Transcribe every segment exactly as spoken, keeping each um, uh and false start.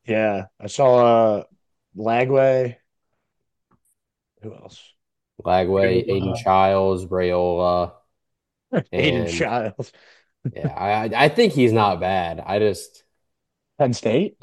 Yeah, I saw uh Lagway. Who else? Lagway, Aiden Rayola, Childs, Rayola, Aiden and Childs, yeah, I I I think he's not bad. I just Penn State,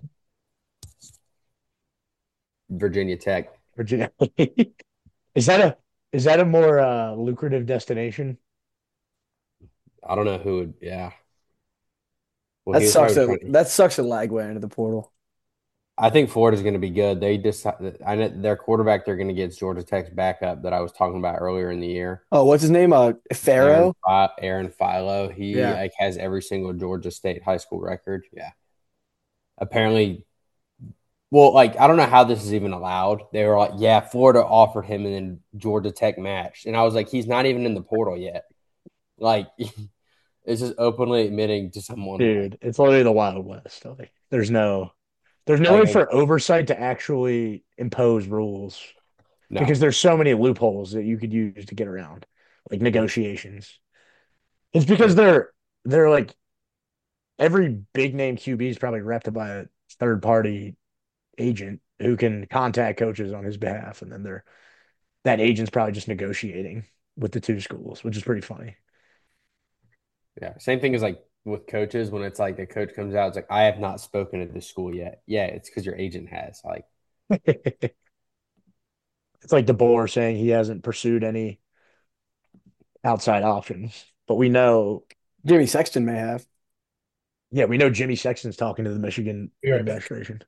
Virginia Tech. Virginia. Is that a is that a more uh lucrative destination? I don't know who would. Yeah, well, I he don't was know. probably Sucks that trying. that sucks that Lagway into the portal. I think Florida's going to be good. They just I know their quarterback they're going to get is Georgia Tech's backup that I was talking about earlier in the year. Oh, what's his name? Uh, Aaron Pharaoh. Phi- Aaron Philo. He Yeah, like has every single Georgia State high school record. Yeah. Apparently, well, like I don't know how this is even allowed. They were like, yeah, Florida offered him and then Georgia Tech matched. And I was like, he's not even in the portal yet. Like it's just openly admitting to someone like dude, it's literally the Wild West. Like, there's no there's no like way a, for oversight to actually impose rules no. because there's so many loopholes that you could use to get around, like Mhm. negotiations. It's because Yeah. they're they're like every big name Q B is probably repped by a third party agent who can contact coaches on his behalf, and then they're that agent's probably just negotiating with the two schools, which is pretty funny. Yeah. Same thing as like with coaches when it's like the coach comes out, it's like, I have not spoken at this school yet. Yeah, it's because your agent has. Like, It's like DeBoer saying he hasn't pursued any outside options, but we know, Jimmy Sexton may have. yeah, we know Jimmy Sexton's talking to the Michigan administration.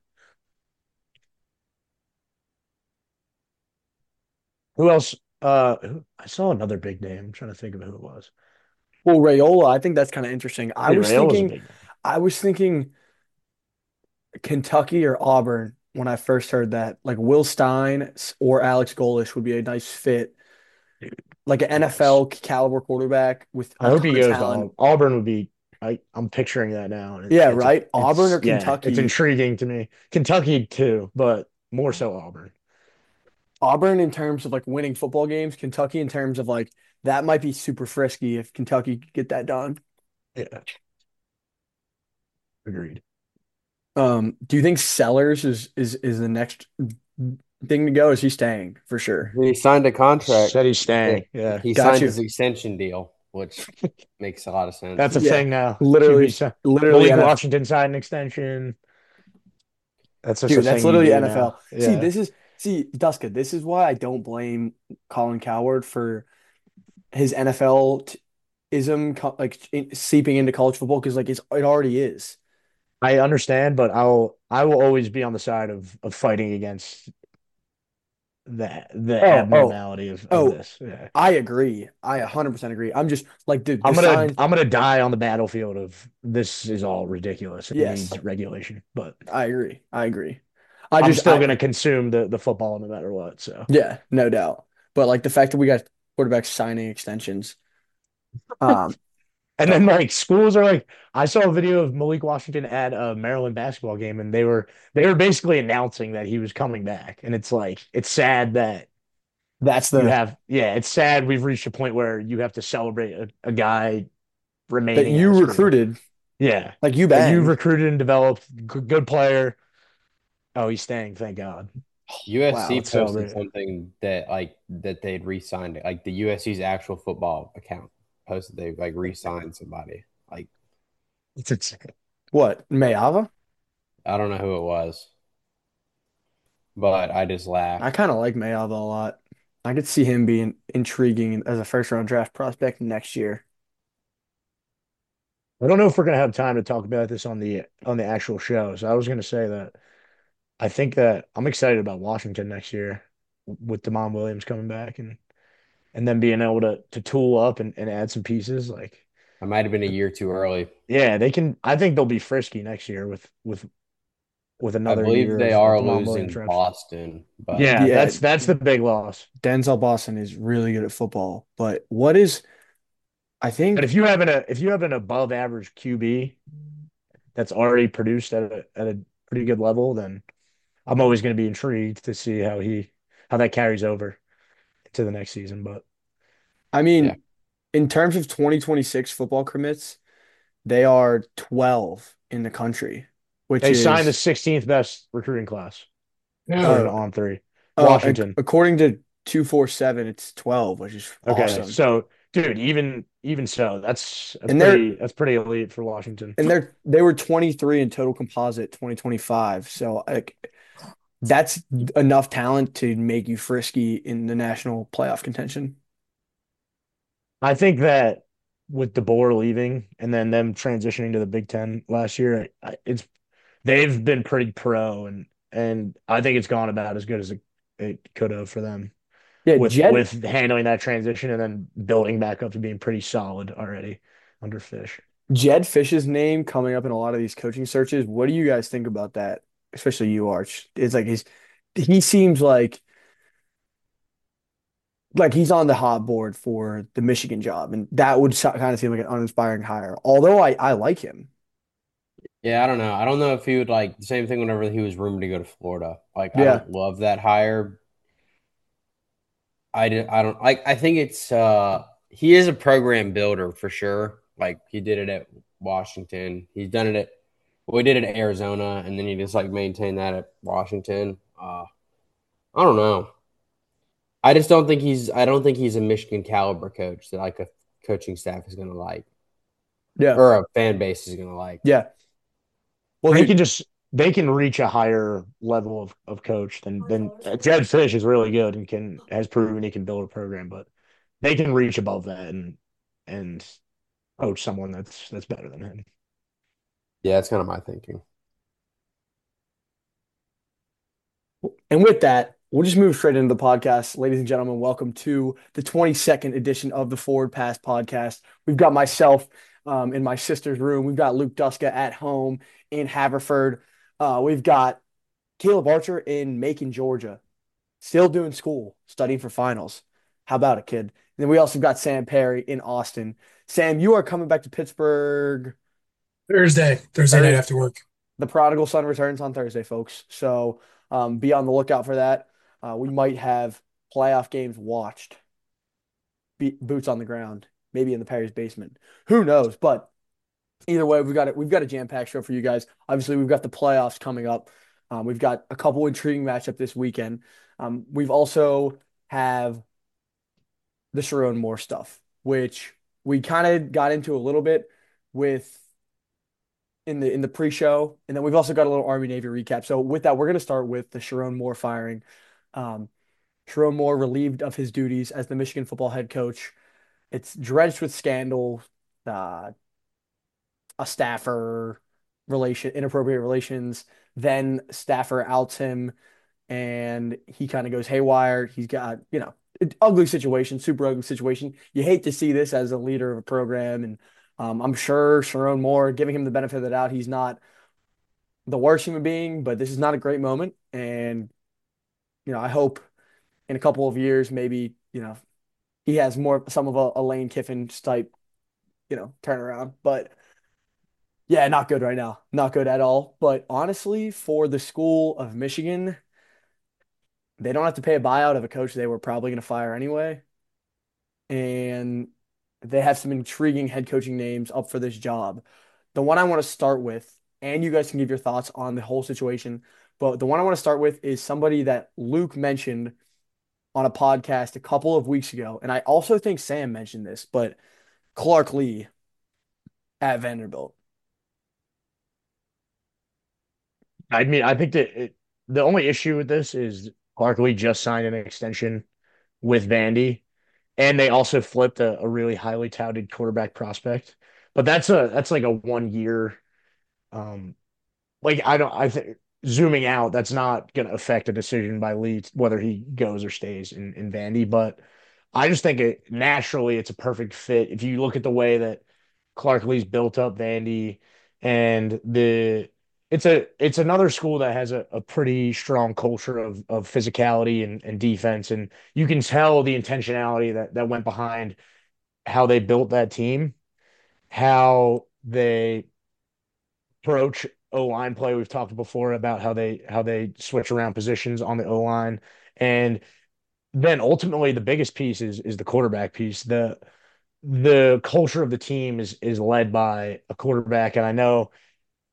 Who else? Uh, who, I saw another big name. I'm trying to think of who it was. Well, Rayola, I think that's kind of interesting. I Dude, was Rail was a thinking, big name. I was thinking Kentucky or Auburn when I first heard that. Like Will Stein or Alex Golish would be a nice fit. Dude, Like an yes. N F L caliber quarterback with I a hope ton he of goes to talent. Auburn. Auburn would be. I, I'm picturing that now, and it, Yeah, it's a, right? Auburn it's or yeah, it's Kentucky. intriguing to me. Kentucky too, but more so Auburn. Auburn in terms of like winning football games, Kentucky in terms of like that might be super frisky if Kentucky could get that done. Yeah, agreed. Um, do you think Sellers is is is the next thing to go? Is he staying for sure? he signed a contract. Said he's Yeah. staying. Yeah, He Got signed you. his extension deal, which makes a lot of that's sense. a Yeah, thing now. Q B literally, si- literally Malik N F L. Washington signed an extension. That's just a Dude, that's thing you literally do now. N F L. See, Yeah, this is see, Duska, this is why I don't blame Colin Coward for his N F L ism co- like in, seeping into college football because like it's it already is. I understand, but I'll I will always be on the side of of fighting against the the Oh, oh, abnormality of of oh, this. Yeah. I agree. I one hundred percent agree. I'm just like, dude, I'm the gonna signs. I'm gonna die on the battlefield of this is all ridiculous and Yes, needs regulation, but I agree. I agree. I I'm just, still I, gonna consume the the football no matter what. So, yeah, no doubt. But like the fact that we got quarterbacks signing extensions. Um, and oh, then like schools are like, I saw a video of Malik Washington at a Maryland basketball game, and they were they were basically announcing that he was coming back, and it's like it's sad that that's you the have yeah, it's sad we've reached a point where you have to celebrate a, a guy that remaining at you a school. recruited, Yeah, like you that you've banged. recruited and developed, good, good player. Oh, he's staying, thank God. Wow. U S C Let's posted celebrate. something that like that they'd re-signed it. Like the U S C's actual football account posted they like re-signed somebody. Like It's insane. What, Mayava? I don't know who it was, but I just I laughed. kind of like Mayava a lot. I could see him being intriguing as a first round draft prospect next year. I don't know if we're gonna have time to talk about this on the on the actual show. So I was gonna say that I think that I'm excited about Washington next year with Demond Williams coming back and and then being able to to tool up and, and add some pieces. Like, I might have been a year too early. yeah, they can. I think they'll be frisky next year with with with I another believe year they of, of are Demond Williams losing reps. Boston, but Yeah, Yeah, that's that's the big loss. Denzel Boston is really good at football, but what is I But think if you have an a if you have an above average Q B that's already produced at a at a pretty good level, then I'm always going to be intrigued to see how he how that carries over to the next season. But I yeah, mean in terms of twenty twenty-six football commits, they are twelve in the country, which They signed the is sixteenth best recruiting class according Yeah. to uh, On Three. uh ac- Washington. according to two forty-seven, it's twelve, which is Okay, awesome. so dude, even even so, that's that's And they're pretty that's pretty elite for Washington. and they're they were twenty-three in total composite twenty twenty-five. So like that's enough talent to make you frisky in the national playoff contention. I think that with DeBoer leaving and then them transitioning to the Big Ten last year, I- it's they've been pretty pro and and I think it's gone about as good as it, it could have for them Yeah, with Jed with handling that transition and then building back up to being pretty solid already under Fish. Jed Fish's name coming up in a lot of these coaching searches. What do you guys think about that? Especially you, Arch. It's like he's he seems like like he's on the hot board for the Michigan job, and that would so- kind of seem like an uninspiring hire. Although I I like him. Yeah, I don't know. I don't know if he would like the same thing whenever he was rumored to go to Florida. Like, I Yeah, don't love that hire. I did, I don't like. I think it's uh he is a program builder for sure. Like he did it at Washington. He's done it at well, he did it at Arizona, and then he just like maintained that at Washington. Uh, I don't know. I just don't think he's. I don't think he's a Michigan caliber coach that like a coaching staff is gonna like yeah, or a fan base is gonna like. yeah. Well, They can dude, just they can reach a higher level of, of coach than than uh, Jed Fish is really good and can has proven he can build a program, but they can reach above that and and coach someone that's that's better than him. Yeah, that's kind of my thinking. and with that, we'll just move straight into the podcast. Ladies and gentlemen, welcome to the twenty-second edition of the Forward Pass podcast. We've got myself um, in my sister's room. We've got Luke Duska at home in Haverford. Uh, we've got Caleb Archer in Macon, Georgia, still doing school, studying for finals. How about it, kid? And then we also got Sam Perry in Austin. Sam, you are coming back to Pittsburgh. Thursday, Thursday night Thurs after work. the prodigal son returns on Thursday, folks. So um, be on the lookout for that. Uh, we might have playoff games watched, be- boots on the ground, maybe in the Perry's basement. Who knows? But either way, we've got it. We've got a jam-packed show for you guys. Obviously, we've got the playoffs coming up. Um, we've got a couple intriguing matchup this weekend. Um, we've also have the Sharon Moore stuff, which we kind of got into a little bit with in the in the pre-show, and then we've also got a little Army Navy recap. So with that, we're going to start with the Sharon Moore firing. Um, Sharon Moore relieved of his duties as the Michigan football head coach. It's drenched with scandal, uh, a staffer relation, inappropriate relations. Then staffer outs him, and he kind of goes haywire. He's got you know an ugly situation, super ugly situation. You hate to see this as a leader of a program, and um, I'm sure Sharon Moore, giving him the benefit of the doubt, he's not the worst human being, but this is not a great moment. And, you know, I hope in a couple of years, maybe, you know, he has more some of a, a Lane Kiffin type, you know, turnaround. But yeah, not good right now. Not good at all. But honestly, for the school of Michigan, they don't have to pay a buyout of a coach they were probably going to fire anyway. And they have some intriguing head coaching names up for this job. The one I want to start with, and you guys can give your thoughts on the whole situation, but the one I want to start with is somebody that Luke mentioned on a podcast a couple of weeks ago. And I also think Sam mentioned this, but Clark Lee at Vanderbilt. I mean, I think that it, the only issue with this is Clark Lee just signed an extension with Vandy, and they also flipped a, a really highly touted quarterback prospect. But that's a that's like a one year um like I don't I think zooming out, that's not going to affect a decision by Lee whether he goes or stays in in Vandy. But I just think it naturally it's a perfect fit if you look at the way that Clark Lee's built up Vandy and the it's a it's another school that has a, a pretty strong culture of of physicality and, and defense, and you can tell the intentionality that that went behind how they built that team, how they approach O line play. We've talked before about how they how they switch around positions on the O line, and then ultimately the biggest piece is is the quarterback piece. The the culture of the team is is led by a quarterback, and I know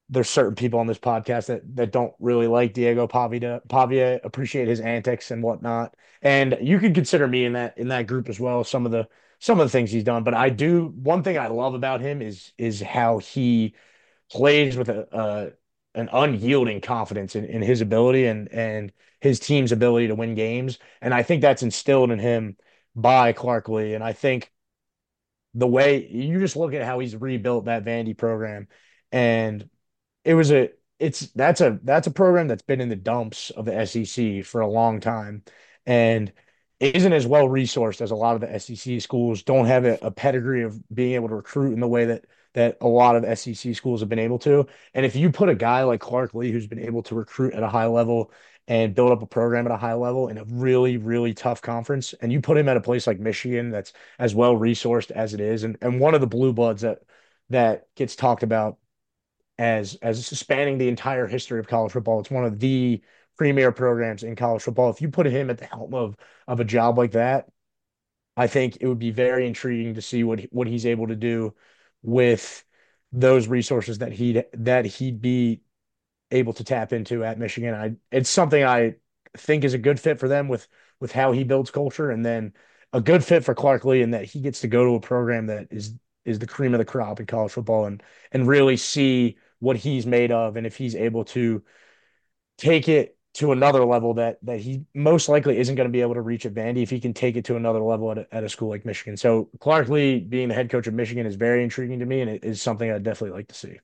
there's certain people on this podcast that that don't really like Diego Pavia, Pavia, appreciate his antics and whatnot. And you could consider me in that in that group as well. Some of the some of the things he's done, but I do one thing I love about him is is how he plays with a, a an unyielding confidence in, in his ability and and his team's ability to win games. And I think that's instilled in him by Clark Lee. And I think the way you just look at how he's rebuilt that Vandy program, and it was a it's that's a that's a program that's been in the dumps of the S E C for a long time, and it isn't as well resourced as a lot of the S E C schools. Don't have a, a pedigree of being able to recruit in the way that that a lot of S E C schools have been able to. And if you put a guy like Clark Lee, who's been able to recruit at a high level and build up a program at a high level in a really, really tough conference, and you put him at a place like Michigan that's as well resourced as it is, and and one of the blue bloods that that gets talked about as as spanning the entire history of college football. It's one of the premier programs in college football. If you put him at the helm of of a job like that, I think it would be very intriguing to see what what he's able to do with those resources that he'd that he'd be able to tap into at Michigan. I it's something I think is a good fit for them with with how he builds culture, and then a good fit for Clark Lee in that he gets to go to a program that is is the cream of the crop in college football and and really see what he's made of, and if he's able to take it to another level that that he most likely isn't going to be able to reach at Vandy, if he can take it to another level at a, at a school like Michigan. So Clark Lee being the head coach of Michigan is very intriguing to me, and it is something I'd definitely like to see.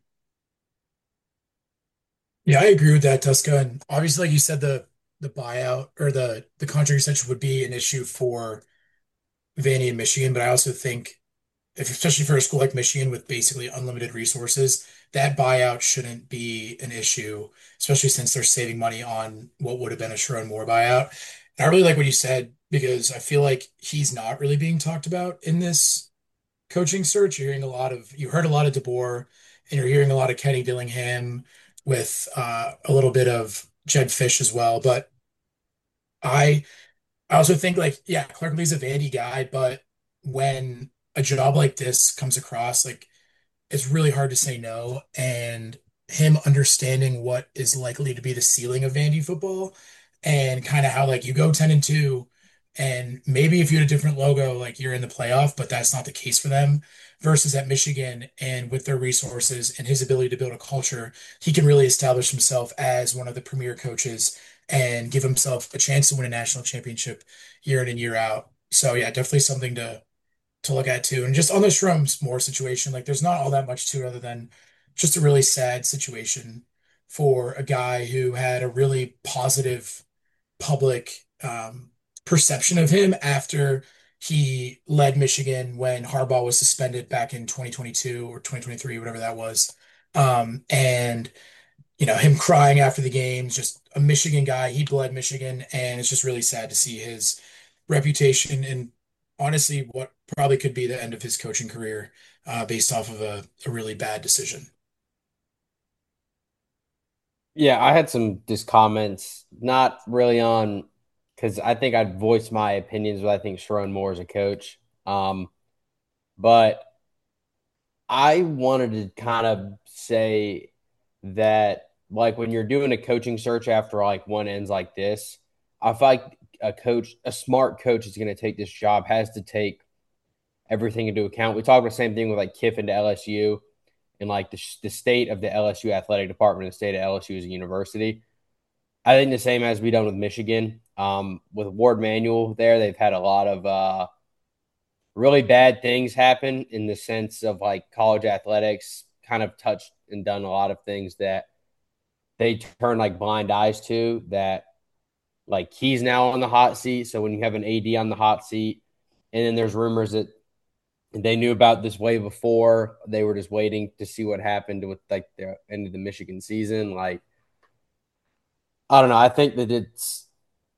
Yeah, I agree with that, Tuska. And obviously, like you said, the the buyout or the the contract extension would be an issue for Vandy and Michigan. But I also think, if especially for a school like Michigan with basically unlimited resources, that buyout shouldn't be an issue, especially since they're saving money on what would have been a Sharon Moore buyout. And I really like what you said because I feel like he's not really being talked about in this coaching search. You're hearing a lot of, you heard a lot of DeBoer, and you're hearing a lot of Kenny Dillingham with uh, a little bit of Jed Fish as well. But I, I also think like, yeah, Clark Lee's a Vandy guy, but when a job like this comes across, like it's really hard to say no. And him understanding what is likely to be the ceiling of Vandy football and kind of how like you go ten and two, and maybe if you had a different logo, like you're in the playoff, but that's not the case for them versus at Michigan. And with their resources and his ability to build a culture, he can really establish himself as one of the premier coaches and give himself a chance to win a national championship year in and year out. So yeah, definitely something to to look at too. And just on the Shrums Moore situation, like there's not all that much to it other than just a really sad situation for a guy who had a really positive public um, perception of him after he led Michigan when Harbaugh was suspended back in twenty twenty-two or twenty twenty-three, whatever that was. Um, and you know, him crying after the games, just a Michigan guy. He bled Michigan, and it's just really sad to see his reputation and honestly what probably could be the end of his coaching career uh, based off of a, a really bad decision. Yeah, I had some just comments, not really on because I think I'd voice my opinions, but I think Sharon Moore is a coach. Um, but I wanted to kind of say that, like, when you're doing a coaching search after like one ends like this, I feel like a coach, a smart coach is going to take this job, has to take everything into account. We talked about the same thing with like Kiffin to L S U and like the, the state of the L S U athletic department, the state of L S U as a university. I think the same has to be done with Michigan. Um, with Ward Manuel there, they've had a lot of uh, really bad things happen in the sense of like college athletics kind of touched and done a lot of things that they turn like blind eyes to, that like he's now on the hot seat. So when you have an A D on the hot seat, and then there's rumors that they knew about this way before, they were just waiting to see what happened with like the end of the Michigan season. Like, I don't know. I think that it's,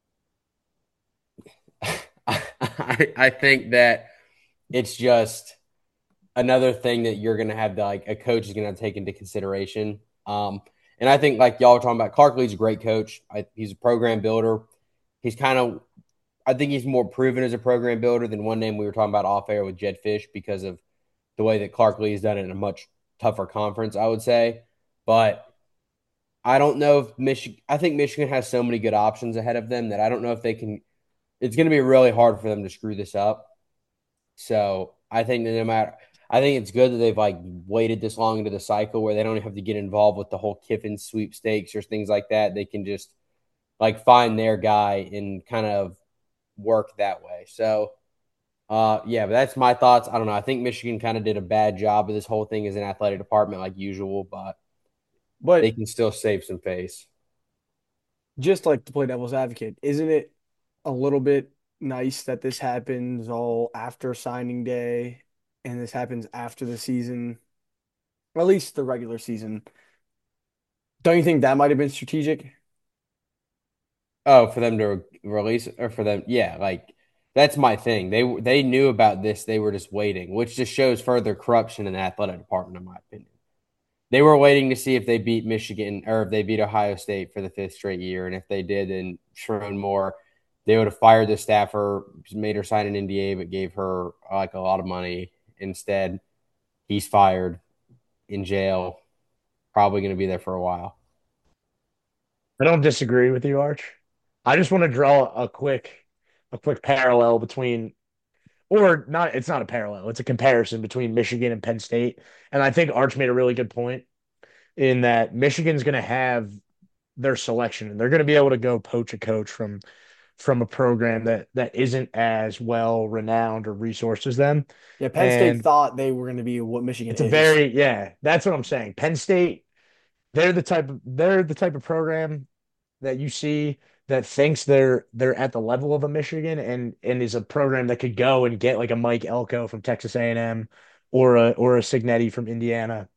I, I think that it's just another thing that you're going to have to like a coach is going to take into consideration. Um, and I think like y'all were talking about, Clark Lee's a great coach. I, he's a program builder. He's kind of, I think he's more proven as a program builder than one name we were talking about off air with Jed Fish because of the way that Clark Lee has done it in a much tougher conference, I would say. but I don't know if Michigan. I think Michigan has so many good options ahead of them that I don't know if they can. It's going to be really hard for them to screw this up. So I think that no matter, I think it's good that they've like waited this long into the cycle where they don't have to get involved with the whole Kiffin sweepstakes or things like that. They can just like find their guy and kind of work that way. So, uh, yeah, but that's my thoughts. I don't know. I think Michigan kind of did a bad job of this whole thing as an athletic department, like usual, but they But can still save some face. just like to play devil's advocate, isn't it a little bit nice that this happens all after signing day and this happens after the season, or at least the regular season? Don't you think that might have been strategic? Oh, for them to release or for them, yeah, like that's my thing. They they knew about this. They were just waiting, which just shows further corruption in the athletic department, in my opinion. They were waiting to see if they beat Michigan or if they beat Ohio State for the fifth straight year, and if they did, then Sharon Moore, they would have fired the staffer, made her sign an N D A, but gave her like a lot of money. Instead, he's fired in jail, probably going to be there for a while. I don't disagree with you, Arch. I just want to draw a quick a quick parallel between or not it's not a parallel, it's a comparison between Michigan and Penn State. And I think Arch made a really good point in that Michigan's going to have their selection and they're going to be able to go poach a coach from from a program that that isn't as well renowned or resourced as them. Yeah, Penn State And thought they were going to be what Michigan it's a is. very yeah, that's what I'm saying. Penn State, they're the type of they're the type of program that you see that thinks they're they're at the level of a Michigan and and is a program that could go and get like a Mike Elko from Texas A and M or a or a Signetti from Indiana.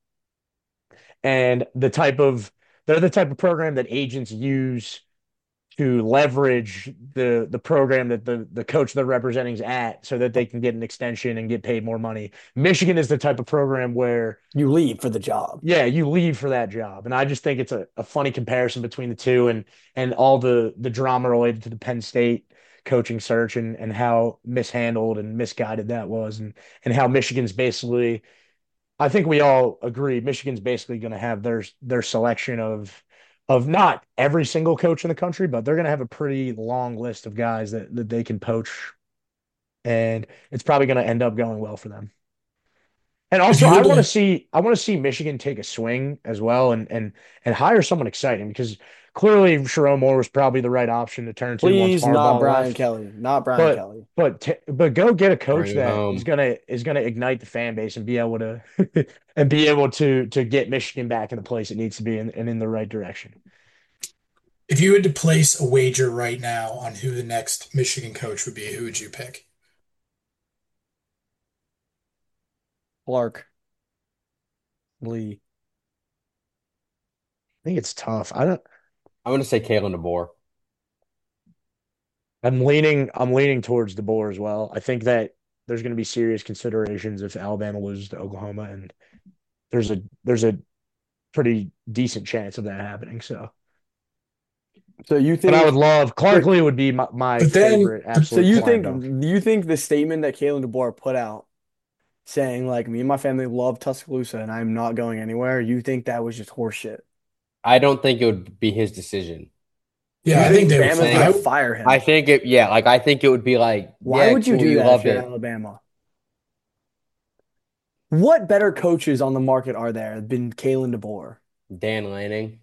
And the type of they're the type of program that agents use to leverage the the program that the the coach they're representing is at so that they can get an extension and get paid more money. Michigan is the type of program where You leave for the job. yeah, you leave for that job. And I just think it's a, a funny comparison between the two and and all the the drama related to the Penn State coaching search and and how mishandled and misguided that was and and how Michigan's basically I think we all agree Michigan's basically going to have their their selection of of not every single coach in the country, but they're going to have a pretty long list of guys that that they can poach and it's probably going to end up going well for them. And If also, you I had want to to, see I want to see Michigan take a swing as well and and and hire someone exciting because clearly Sharon Moore was probably the right option to turn to once Please, not Harbaugh Brian left. Kelly. Not Brian But Kelly. but t but go get a coach Bring him that is home. gonna is gonna ignite the fan base and be able to and be able to to get Michigan back in the place it needs to be and, and in the right direction. if you had to place a wager right now on who the next Michigan coach would be, who would you pick? Clark Lee. I think it's tough. I don't. I'm going to say Kalen DeBoer. I'm leaning. I'm leaning towards DeBoer as well. I think that there's going to be serious considerations if Alabama loses to Oklahoma, and there's a there's a pretty decent chance of that happening. So, So you but I would think love Clark but Lee would be my, my But then, favorite but so absolute you slam think dunk. do you think the statement that Kalen DeBoer put out saying like me and my family love Tuscaloosa and I'm not going anywhere, you think that was just horseshit? I don't think it would be his decision. You yeah, I think think they would. Bama's gonna think- I, fire him? I think it, yeah, like I think it would be like, Why yeah, would you cool, do you that loved if you're it. Alabama? What better coaches on the market are there than Kalen DeBoer? Dan Lanning.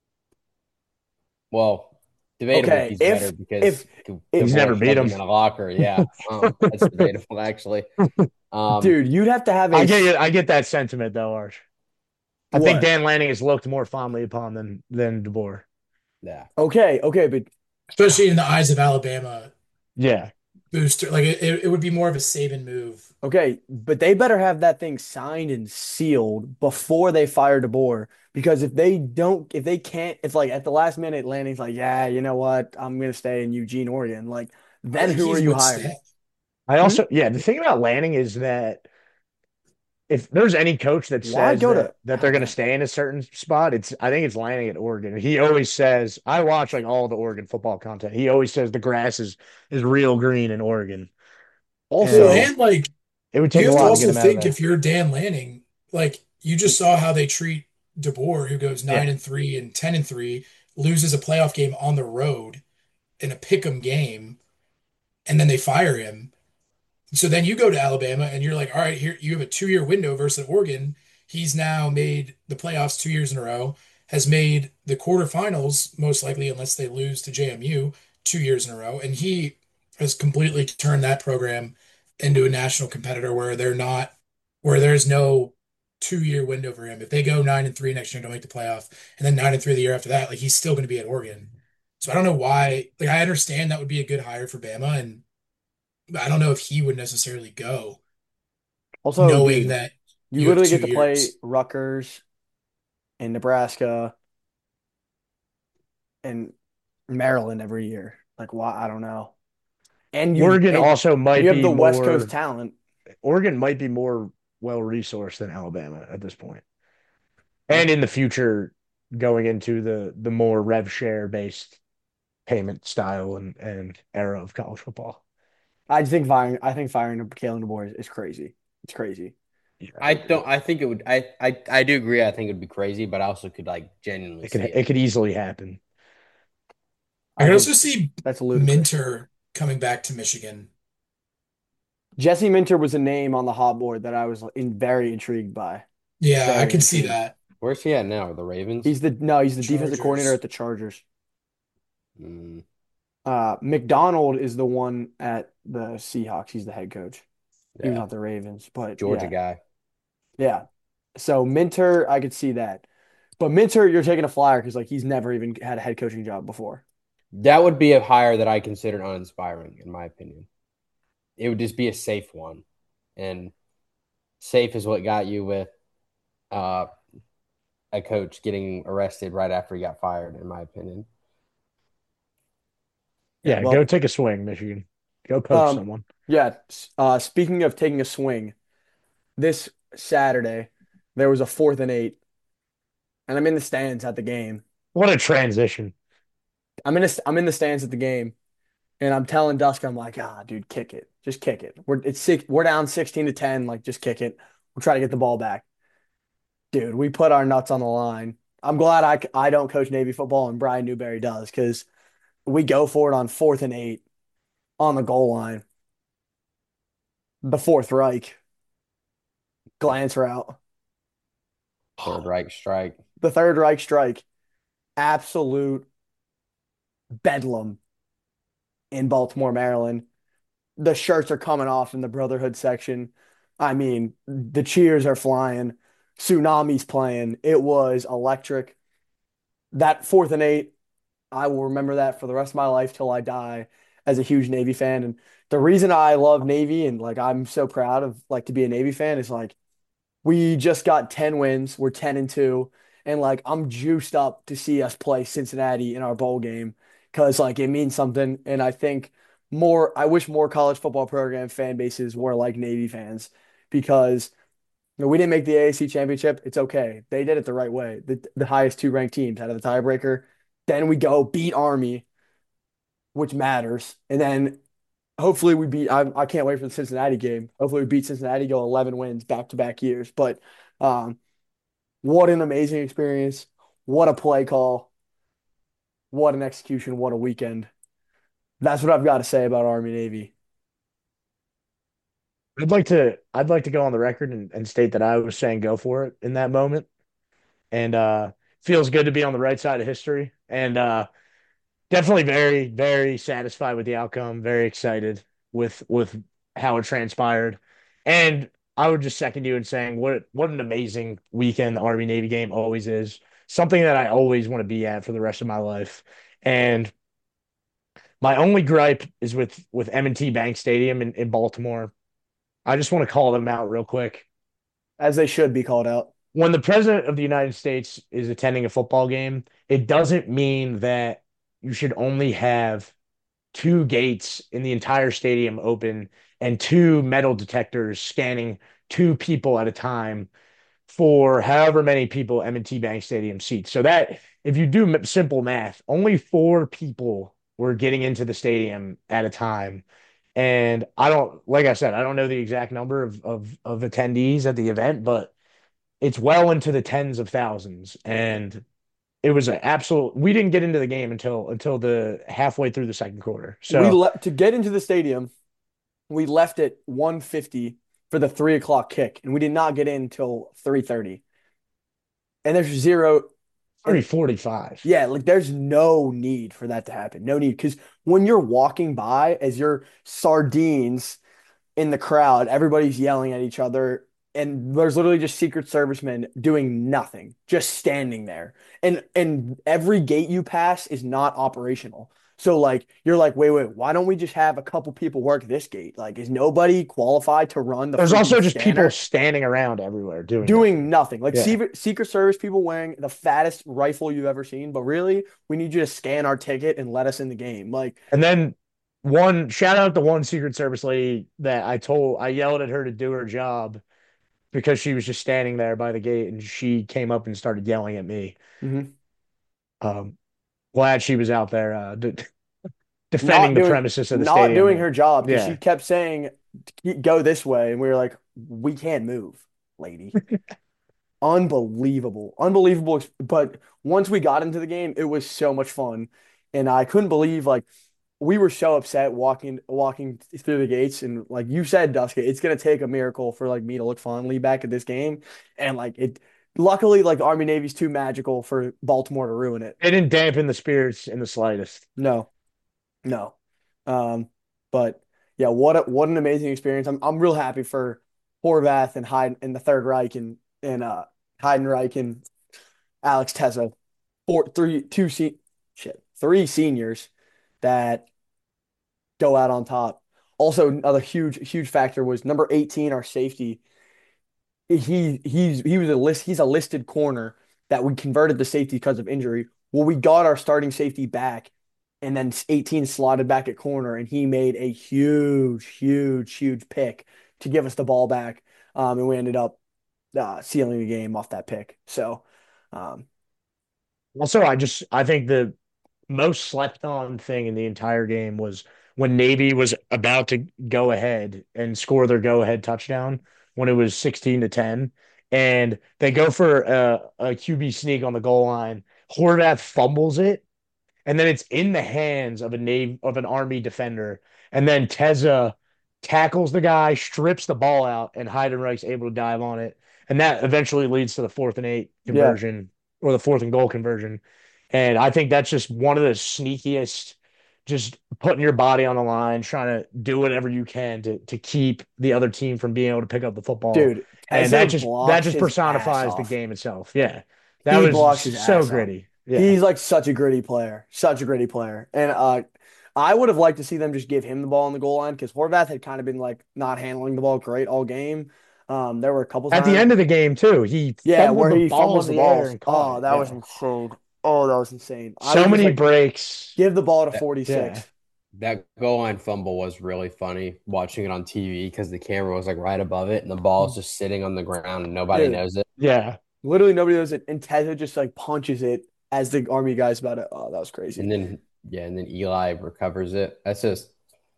Well, debatable if Okay, he's if better because if if He's never DeBoer beat shoved him. him in a locker. Yeah, um, that's debatable actually. Um, dude, you'd have to have a I get it. I get that sentiment though, Arch. I think what? Dan Lanning is looked more fondly upon than than DeBoer. yeah, Okay, okay, but especially in the eyes of Alabama Yeah, booster, like it, it would be more of a Saban move. okay, but they better have that thing signed and sealed before they fire DeBoer. Because if they don't, if they can't, if like at the last minute Lanning's like, yeah, you know what, I'm gonna stay in Eugene, Oregon. Like, I then think who are he you would hiring? stay. I Hmm? also yeah. The thing about Lanning is that if there's any coach that Why says go that to that they're going to Alabama? stay in a certain spot, it's I think it's Lanning at Oregon. He always says I watch like all the Oregon football content. He always says the grass is is real green in Oregon, Well, Also, and and like it would you take a have to lot to get also him out of think there. if you're Dan Lanning, like you just saw how they treat DeBoer, who goes nine Yeah. and three and ten and three, loses a playoff game on the road in a pick'em game, and then they fire him. So then you go to Alabama and you're like, all right, here you have a two year window versus Oregon. He's now made the playoffs two years in a row, has made the quarterfinals, most likely, unless they lose to J M U, two years in a row. And he has completely turned that program into a national competitor where they're not, where there's no two year window for him. If they go nine and three next year and don't make the playoff, and then nine and three the year after that, like he's still going to be at Oregon. So I don't know why, like I understand that would be a good hire for Bama, and I don't know if he would necessarily go, Also, knowing dude, that you you have literally two get to play years. Rutgers and Nebraska and Maryland every year. Like, why? I don't know. And you Oregon and, also and might you have be the West Coast more talent. Oregon might be more well resourced than Alabama at this point. Yeah. And in the future, going into the the more rev share based payment style and, and era of college football. I just think firing. I think firing Kalen DeBoer is, is crazy. It's crazy. Yeah, I I agree. don't. I think it would. I. I. I do agree. I think it would be crazy, but I also could like genuinely It could see it it. could easily happen. I I could think also see that's ludicrous. Minter coming back to Michigan. Jesse Minter was a name on the hot board that I was in, very intrigued by. Yeah, I Very could see intrigued. that. Where's he at now? The Ravens. He's the no, he's the defensive coordinator Chargers. at the Chargers. Mm, Uh, McDonald is the one at the Seahawks. He's the head coach. He was yeah, not the Ravens, but Georgia yeah, guy. yeah. So Minter, I could see that. But Minter, you're taking a flyer because like he's never even had a head coaching job before. That would be a hire that I considered uninspiring, in my opinion. It would just be a safe one, and safe is what got you with uh, a coach getting arrested right after he got fired, in my opinion. Yeah, Yeah, go well, take a swing, Michigan. Go poach um, someone. yeah. Uh, speaking of taking a swing, this Saturday there was a fourth and eight, and I'm in the stands at the game. What a transition. I'm in a, I'm in the stands at the game, and I'm telling Dusk, I'm like, ah, dude, kick it, just kick it. We're it's six, we're down sixteen to ten, like just kick it. We'll try to get the ball back, dude. We put our nuts on the line. I'm glad I I don't coach Navy football and Brian Newberry does because we go for it on fourth and eight on the goal line. The fourth Reich glance route, Third Reich strike. the third Reich strike, absolute bedlam in Baltimore, Maryland. The shirts are coming off in the Brotherhood section. I mean, the cheers are flying. Tsunami's playing. It was electric. That fourth and eight, I will remember that for the rest of my life till I die as a huge Navy fan. And the reason I love Navy and like I'm so proud of like to be a Navy fan is like we just got ten wins. We're ten and two. And like I'm juiced up to see us play Cincinnati in our bowl game because like it means something. And I think more, I wish more college football program fan bases were like Navy fans because you know, we didn't make the A A C championship. It's okay. They did it the right way. The, the highest two ranked teams out of the tiebreaker. Then we go beat Army, which matters. And then hopefully we beat, I, I can't wait for the Cincinnati game. Hopefully we beat Cincinnati, go eleven wins back to back years. But um, what an amazing experience. What a play call. What an execution. What a weekend. That's what I've got to say about Army Navy. I'd like to I'd like to go on the record and, and state that I was saying go for it in that moment. And uh feels good to be on the right side of history. And uh definitely very, very satisfied with the outcome, very excited with with how it transpired. And I would just second you in saying what what an amazing weekend the Army Navy game always is. Something that I always want to be at for the rest of my life. And my only gripe is with with M and T Bank Stadium in, in Baltimore. I just want to call them out real quick. As they should be called out. When the president of the United States is attending a football game, it doesn't mean that you should only have two gates in the entire stadium open and two metal detectors scanning two people at a time for however many people M and T Bank Stadium seats. So that if you do simple math, only four people were getting into the stadium at a time. And I don't, like I said, I don't know the exact number of of, of attendees at the event, but it's well into the tens of thousands, and it was an absolute. We didn't get into the game until until the halfway through the second quarter. We So left to get into the stadium. We left at one fifty for the three o'clock kick, and we did not get in until three thirty. And there's zero, three and forty-five. yeah, like there's no need for that to happen. No need. Because when you're walking by as you're sardines in the crowd, everybody's yelling at each other, and there's literally just Secret Servicemen doing nothing, just standing there. And and every gate you pass is not operational. So like you're like, wait, wait, why don't we just have a couple people work this gate? Like, is nobody qualified to run the There's freaking also just people scanner? standing around everywhere doing Doing nothing. nothing. Like Yeah. Secret Secret Service people wearing the fattest rifle you've ever seen, but really, we need you to scan our ticket and let us in the game. Like, And then one shout out to one Secret Service lady that I told I yelled at her to do her job because she was just standing there by the gate and she came up and started yelling at me. mhm. Um, Glad she was out there uh, de not defending the doing premises of the not stadium. doing And her job because she yeah, kept saying go this way, and we were like, we can't move, lady. Unbelievable, unbelievable. But once we got into the game, it was so much fun, and I couldn't believe like we were so upset walking walking through the gates, and like you said, Duska, it's gonna take a miracle for like me to look fondly back at this game, and like it. Luckily, like Army Navy's too magical for Baltimore to ruin it. it didn't dampen the spirits in the slightest. No, no. Um, but yeah, what a, what an amazing experience. I'm I'm real happy for Horvath and Hyde in the Third Reich and and uh Heidenreich and Alex Tezza, four three two se shit three seniors that go out on top. Also, another huge huge factor was number eighteen, our safety. He he's he was a list he's a listed corner that we converted to safety because of injury. Well, we got our starting safety back, and then eighteen slotted back at corner, and he made a huge, huge, huge pick to give us the ball back. Um, and we ended up uh, sealing the game off that pick. So, um, Also, I just I think the most slept on thing in the entire game was when Navy was about to go ahead and score their go ahead touchdown when it was sixteen to ten. And they go for a, a Q B sneak on the goal line. Horvath fumbles it, and then it's in the hands of a Navy of an Army defender. And then Tezza tackles the guy, strips the ball out, and Heidenreich's able to dive on it. And that eventually leads to the fourth and eight yeah, conversion or the fourth and goal conversion. And I think that's just one of the sneakiest, just putting your body on the line, trying to do whatever you can to to keep the other team from being able to pick up the football. dude, And that Tezza just that blocks just his ass personifies the off. game itself. Yeah. That He was blocks his so ass off. gritty. Yeah. He's like such a gritty player, such a gritty player. And uh, I would have liked to see them just give him the ball on the goal line because Horvath had kind of been like not handling the ball great all game. Um, there were a couple At the times, end of the game, too, he yeah, fumbled where the he ball in fumbles the the air balls. and caught Oh, it. that was Yeah. insane. Oh, that was insane. I So was just many like, breaks. give the ball to That, Yeah. forty-six. that goal line fumble was really funny watching it on T V because the camera was like right above it and the ball is just sitting on the ground and nobody Dude, knows it. Yeah. literally nobody knows it. And Tezza just like punches it as the army guy's about it. Oh, that was crazy. And then, yeah, and then Eli recovers it. That's just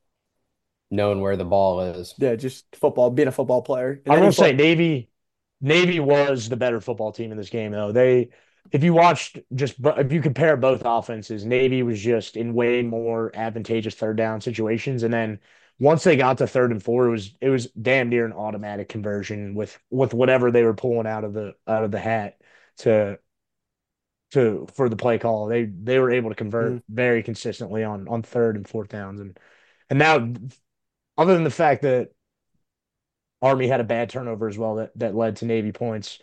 knowing where the ball is. Yeah, just football, being a football player. And I then he will say put, Navy Navy was the better football team in this game, though. They, if you watched just if you compare both offenses, Navy was just in way more advantageous third down situations, and then once they got to third and four, it was it was damn near an automatic conversion with with whatever they were pulling out of the out of the hat to to for the play call. They they were able to mm, convert very consistently on on third and fourth downs, and and now other than the fact that Army had a bad turnover as well that that led to Navy points.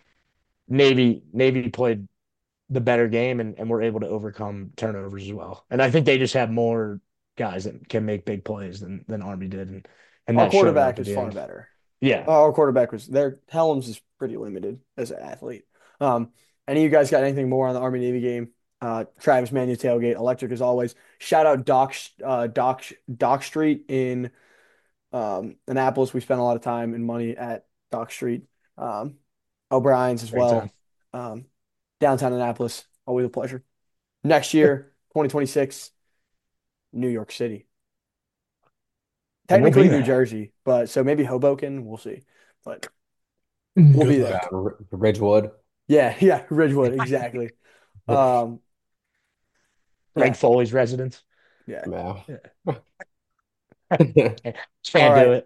Navy Navy played the better game and, and were able to overcome turnovers as well. And I think they just have more guys that can make big plays than than Army did, and and our that showed up quarterback at is the far end. better. Yeah. Our quarterback was there. Helms is pretty limited as an athlete. Um, any of you guys got anything more on the Army Navy game? Uh, Travis Manu tailgate, electric as always. Shout out Doc uh, Doc Doc Street in um, Annapolis. We spent a lot of time and money at Doc Street. Um, O'Brien's as Great time. well. Um, downtown Annapolis, always a pleasure. Next year, twenty twenty-six, New York City. And we'll Technically be New there. Jersey, but so maybe Hoboken. We'll see. But We'll Good be Uh, there. luck. R- Ridgewood. Yeah, yeah, Ridgewood, exactly. Um, Greg yeah, Foley's residence. yeah. Yeah. Yeah. All Can't do right. it.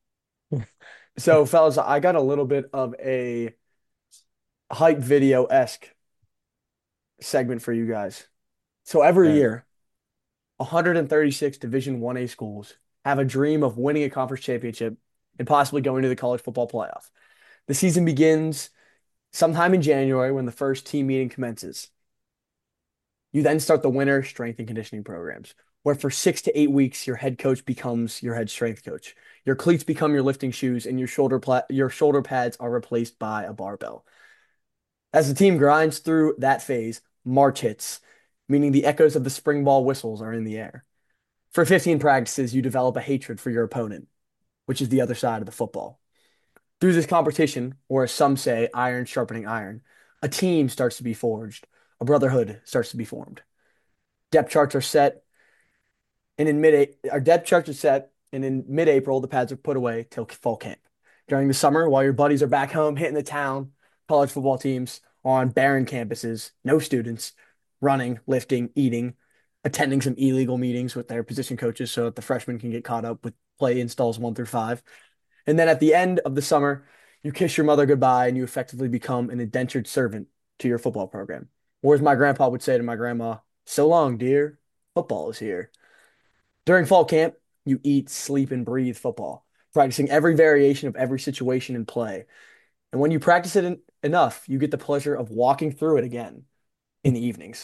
So, fellas, I got a little bit of a hype video-esque segment for you guys. So every Yeah. year, one hundred thirty-six Division one A schools have a dream of winning a conference championship and possibly going to the college football playoff. The season begins sometime in January when the first team meeting commences. You then start the winter strength and conditioning programs, where for six to eight weeks, your head coach becomes your head strength coach. Your cleats become your lifting shoes, and your shoulder pla- your shoulder pads are replaced by a barbell. As the team grinds through that phase, March hits, meaning the echoes of the spring ball whistles are in the air. For fifteen practices, you develop a hatred for your opponent, which is the other side of the football. Through this competition, or as some say, iron sharpening iron, a team starts to be forged, a brotherhood starts to be formed. Depth charts are set, and in mid our depth charts are set, and in mid-April, the pads are put away till fall camp. During the summer, while your buddies are back home hitting the town, college football teams are on barren campuses, no students, running, lifting, eating, attending some illegal meetings with their position coaches so that the freshmen can get caught up with play installs one through five. And then at the end of the summer, you kiss your mother goodbye and you effectively become an indentured servant to your football program. Or as my grandpa would say to my grandma, so long, dear. Football is here. During fall camp, you eat, sleep, and breathe football, practicing every variation of every situation and play. And when you practice it en- enough, you get the pleasure of walking through it again in the evenings.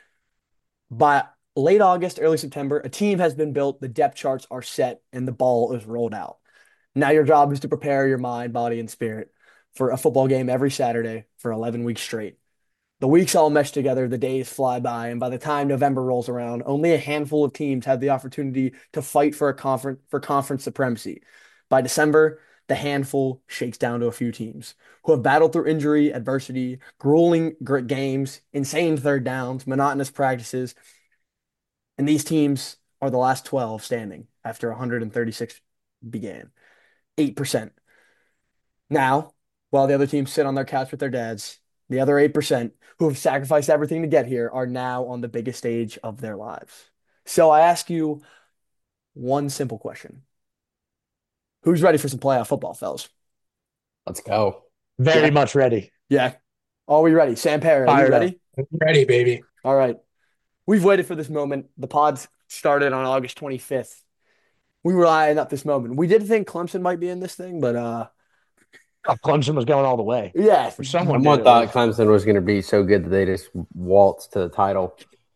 By late August, early September, a team has been built, the depth charts are set, and the ball is rolled out. Now your job is to prepare your mind, body, and spirit for a football game every Saturday for eleven weeks straight. The weeks all mesh together, the days fly by, and by the time November rolls around, only a handful of teams have the opportunity to fight for a conference for conference supremacy. By December, the handful shakes down to a few teams who have battled through injury, adversity, grueling games, insane third downs, monotonous practices, and these teams are the last twelve standing after one hundred thirty-six began. eight percent. Now, while the other teams sit on their couch with their dads, the other eight percent who have sacrificed everything to get here are now on the biggest stage of their lives. So I ask you one simple question. Who's ready for some playoff football, fellas? Let's go. Very Yeah. much ready. Yeah. Are we ready? Sam Perry, are you Fired up. ready? Ready, baby. All right. We've waited for this moment. The pods started on August twenty-fifth. We were eyeing up this moment. We did think Clemson might be in this thing, but uh Oh, Clemson was going all the way. yeah, Or someone did Someone at thought least. Clemson was going to be so good that they just waltzed to the title.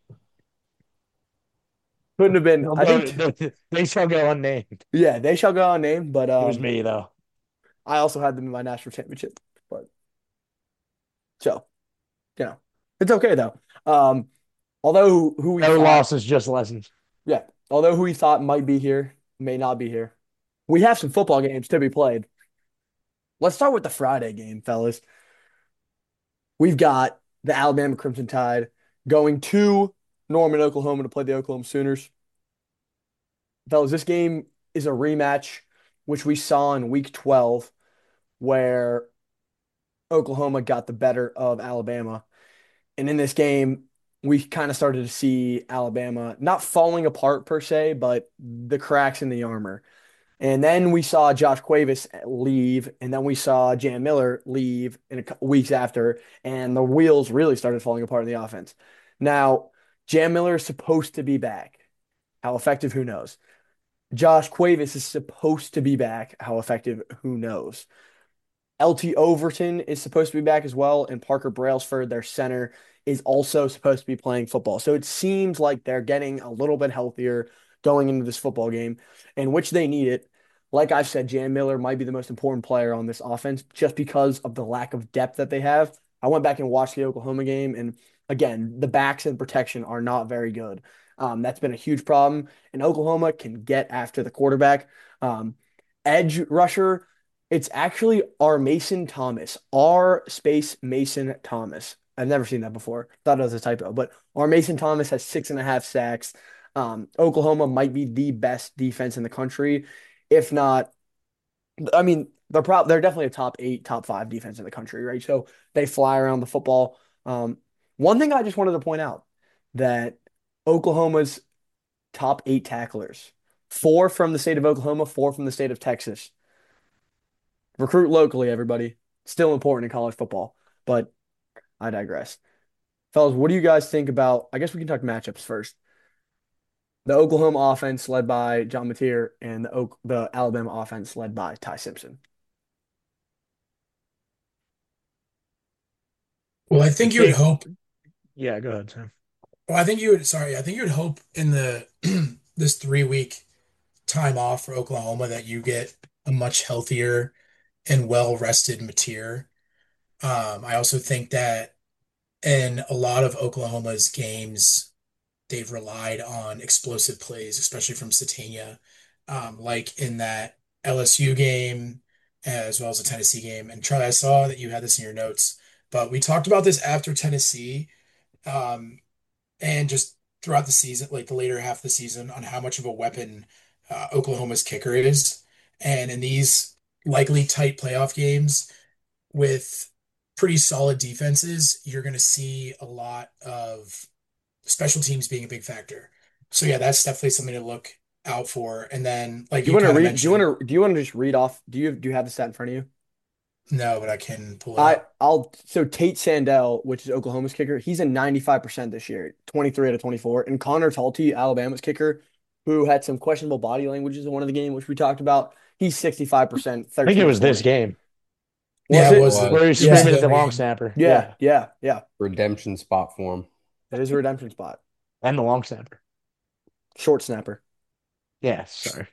couldn't have been. They'll I go, think they, they shall go unnamed. yeah, they shall go unnamed, but It was um me, though. I also had them in my national championship. But so, you know, it's okay though. Um, although who we No thought, losses, just lessons. yeah, although who we thought might be here may not be here. We have some football games to be played. Let's start with the Friday game, fellas. We've got the Alabama Crimson Tide going to Norman, Oklahoma to play the Oklahoma Sooners. Fellas, this game is a rematch, which we saw in week twelve, where Oklahoma got the better of Alabama. And in this game, we kind of started to see Alabama not falling apart per se, but the cracks in the armor. And then we saw Josh Cuevas leave, and then we saw Jam Miller leave in a couple weeks after, and the wheels really started falling apart in the offense. Now, Jam Miller is supposed to be back. How effective? Who knows? Josh Cuevas is supposed to be back. How effective? Who knows? L T Overton is supposed to be back as well, and Parker Brailsford, their center, is also supposed to be playing football. So it seems like they're getting a little bit healthier going into this football game, in which they need it. Like I've said, Jam Miller might be the most important player on this offense just because of the lack of depth that they have. I went back and watched the Oklahoma game, and again, the backs and protection are not very good. Um, that's been a huge problem, and Oklahoma can get after the quarterback. Um, edge rusher, it's actually R. Mason Thomas. R space Mason Thomas. I've never seen that before. Thought it was a typo, but R. Mason Thomas has six and a half sacks. Um, Oklahoma might be the best defense in the country, if not. I mean, they're prob they're definitely a top eight, top five defense in the country, right? So they fly around the football. Um, one thing I just wanted to point out that Oklahoma's top eight tacklers, four from the state of Oklahoma, four from the state of Texas. Recruit locally, everybody. Still important in college football, but I digress. Fellas, what do you guys think about? I guess we can talk matchups first. The Oklahoma offense led by John Mateer and the Oak, the Alabama offense led by Ty Simpson. Well, I think you would hope. Yeah, go ahead, Sam. Well, I think you would. Sorry, I think you would hope in the this three week time off for Oklahoma that you get a much healthier and well rested Mateer. Um, I also think that in a lot of Oklahoma's games, they've relied on explosive plays, especially from Satania, um, like in that L S U game as well as the Tennessee game. And Charlie, I saw that you had this in your notes, but we talked about this after Tennessee, um, and just throughout the season, like the later half of the season, on how much of a weapon uh, Oklahoma's kicker is. And in these likely tight playoff games with pretty solid defenses, you're going to see a lot of special teams being a big factor. So yeah, that's definitely something to look out for. And then, like Do you you want to kind of read? Do you mentioned, want to? Do you want to just read off? Do you do you have the stat in front of you? no, but I can pull it I up. I'll so Tate Sandell, which is Oklahoma's kicker, he's a ninety-five percent this year, twenty-three out of twenty-four. And Connor Talty, Alabama's kicker, who had some questionable body languages in one of the game, which we talked about, he's sixty-five percent, I think it thirteen of was this twenty. game Yeah, Was it It it? was was where he's it was screaming Yeah. at the the long game. snapper. Yeah. Yeah, Yeah. Yeah. redemption spot for him. It is a redemption spot. and the long snapper. Short snapper. Yeah, sorry.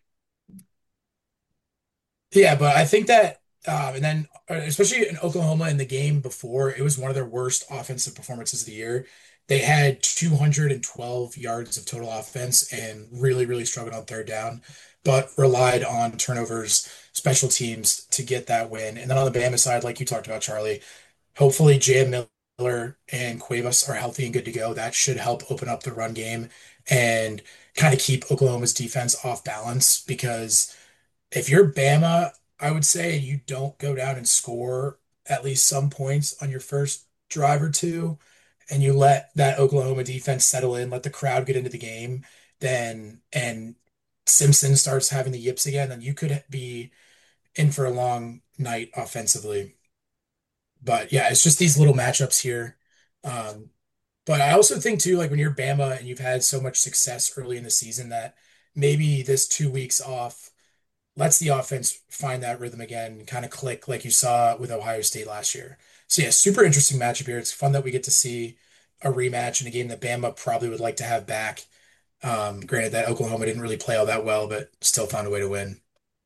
Yeah, but I think that, um, and then uh, especially in Oklahoma in the game before, it was one of their worst offensive performances of the year. They had two hundred twelve yards of total offense and really, really struggled on third down, but relied on turnovers, special teams to get that win. And then on the Bama side, like you talked about, Charlie, hopefully Jay Miller and Cuevas are healthy and good to go. That should help open up the run game and kind of keep Oklahoma's defense off balance because if you're Bama, I would say you don't go down and score at least some points on your first drive or two, and you let that Oklahoma defense settle in, let the crowd get into the game, then and Simpson starts having the yips again, then you could be in for a long night offensively. But yeah, it's just these little matchups here. Um, but I also think too, like when you're Bama and you've had so much success early in the season that maybe this two weeks off lets the offense find that rhythm again, kind of click like you saw with Ohio State last year. So yeah, super interesting matchup here. It's fun that we get to see a rematch in a game that Bama probably would like to have back. Um, granted that Oklahoma didn't really play all that well, but still found a way to win.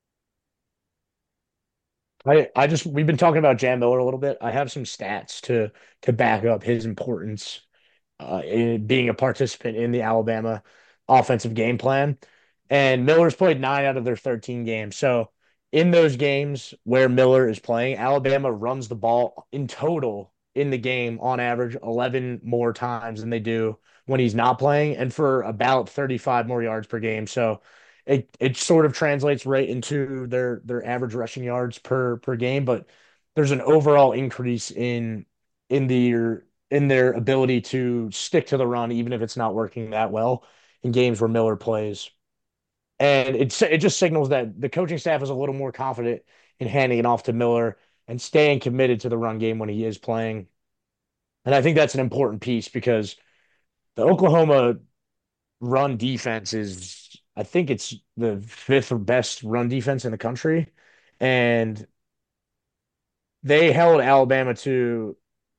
I, I just we've been talking about Jam Miller a little bit. I have some stats to to back up his importance uh, in being a participant in the Alabama offensive game plan. And Miller's played nine out of their thirteen games. So in those games where Miller is playing, Alabama runs the ball in total in the game on average eleven more times than they do when he's not playing, and for about thirty-five more yards per game. So it it sort of translates right into their their average rushing yards per per game, but there's an overall increase in in the in their ability to stick to the run, even if it's not working that well in games where Miller plays. And it, it just signals that the coaching staff is a little more confident in handing it off to Miller and staying committed to the run game when he is playing. And I think that's an important piece because the Oklahoma run defense is, I think it's the fifth best run defense in the country. And they held Alabama to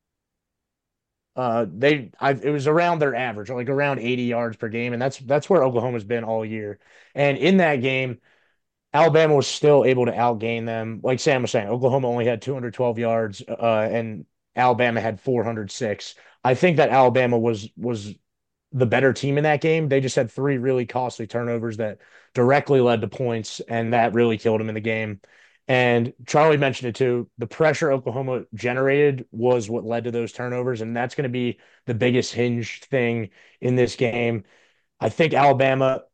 Uh, they I it was around their average, like around eighty yards per game, and that's that's where Oklahoma's been all year. And in that game, Alabama was still able to outgain them. Like Sam was saying, Oklahoma only had two hundred twelve yards, uh, and Alabama had four hundred six. I think that Alabama was was the better team in that game. They just had three really costly turnovers that directly led to points, and that really killed them in the game. And Charlie mentioned it too. The pressure Oklahoma generated was what led to those turnovers, and that's going to be the biggest hinge thing in this game. I think Alabama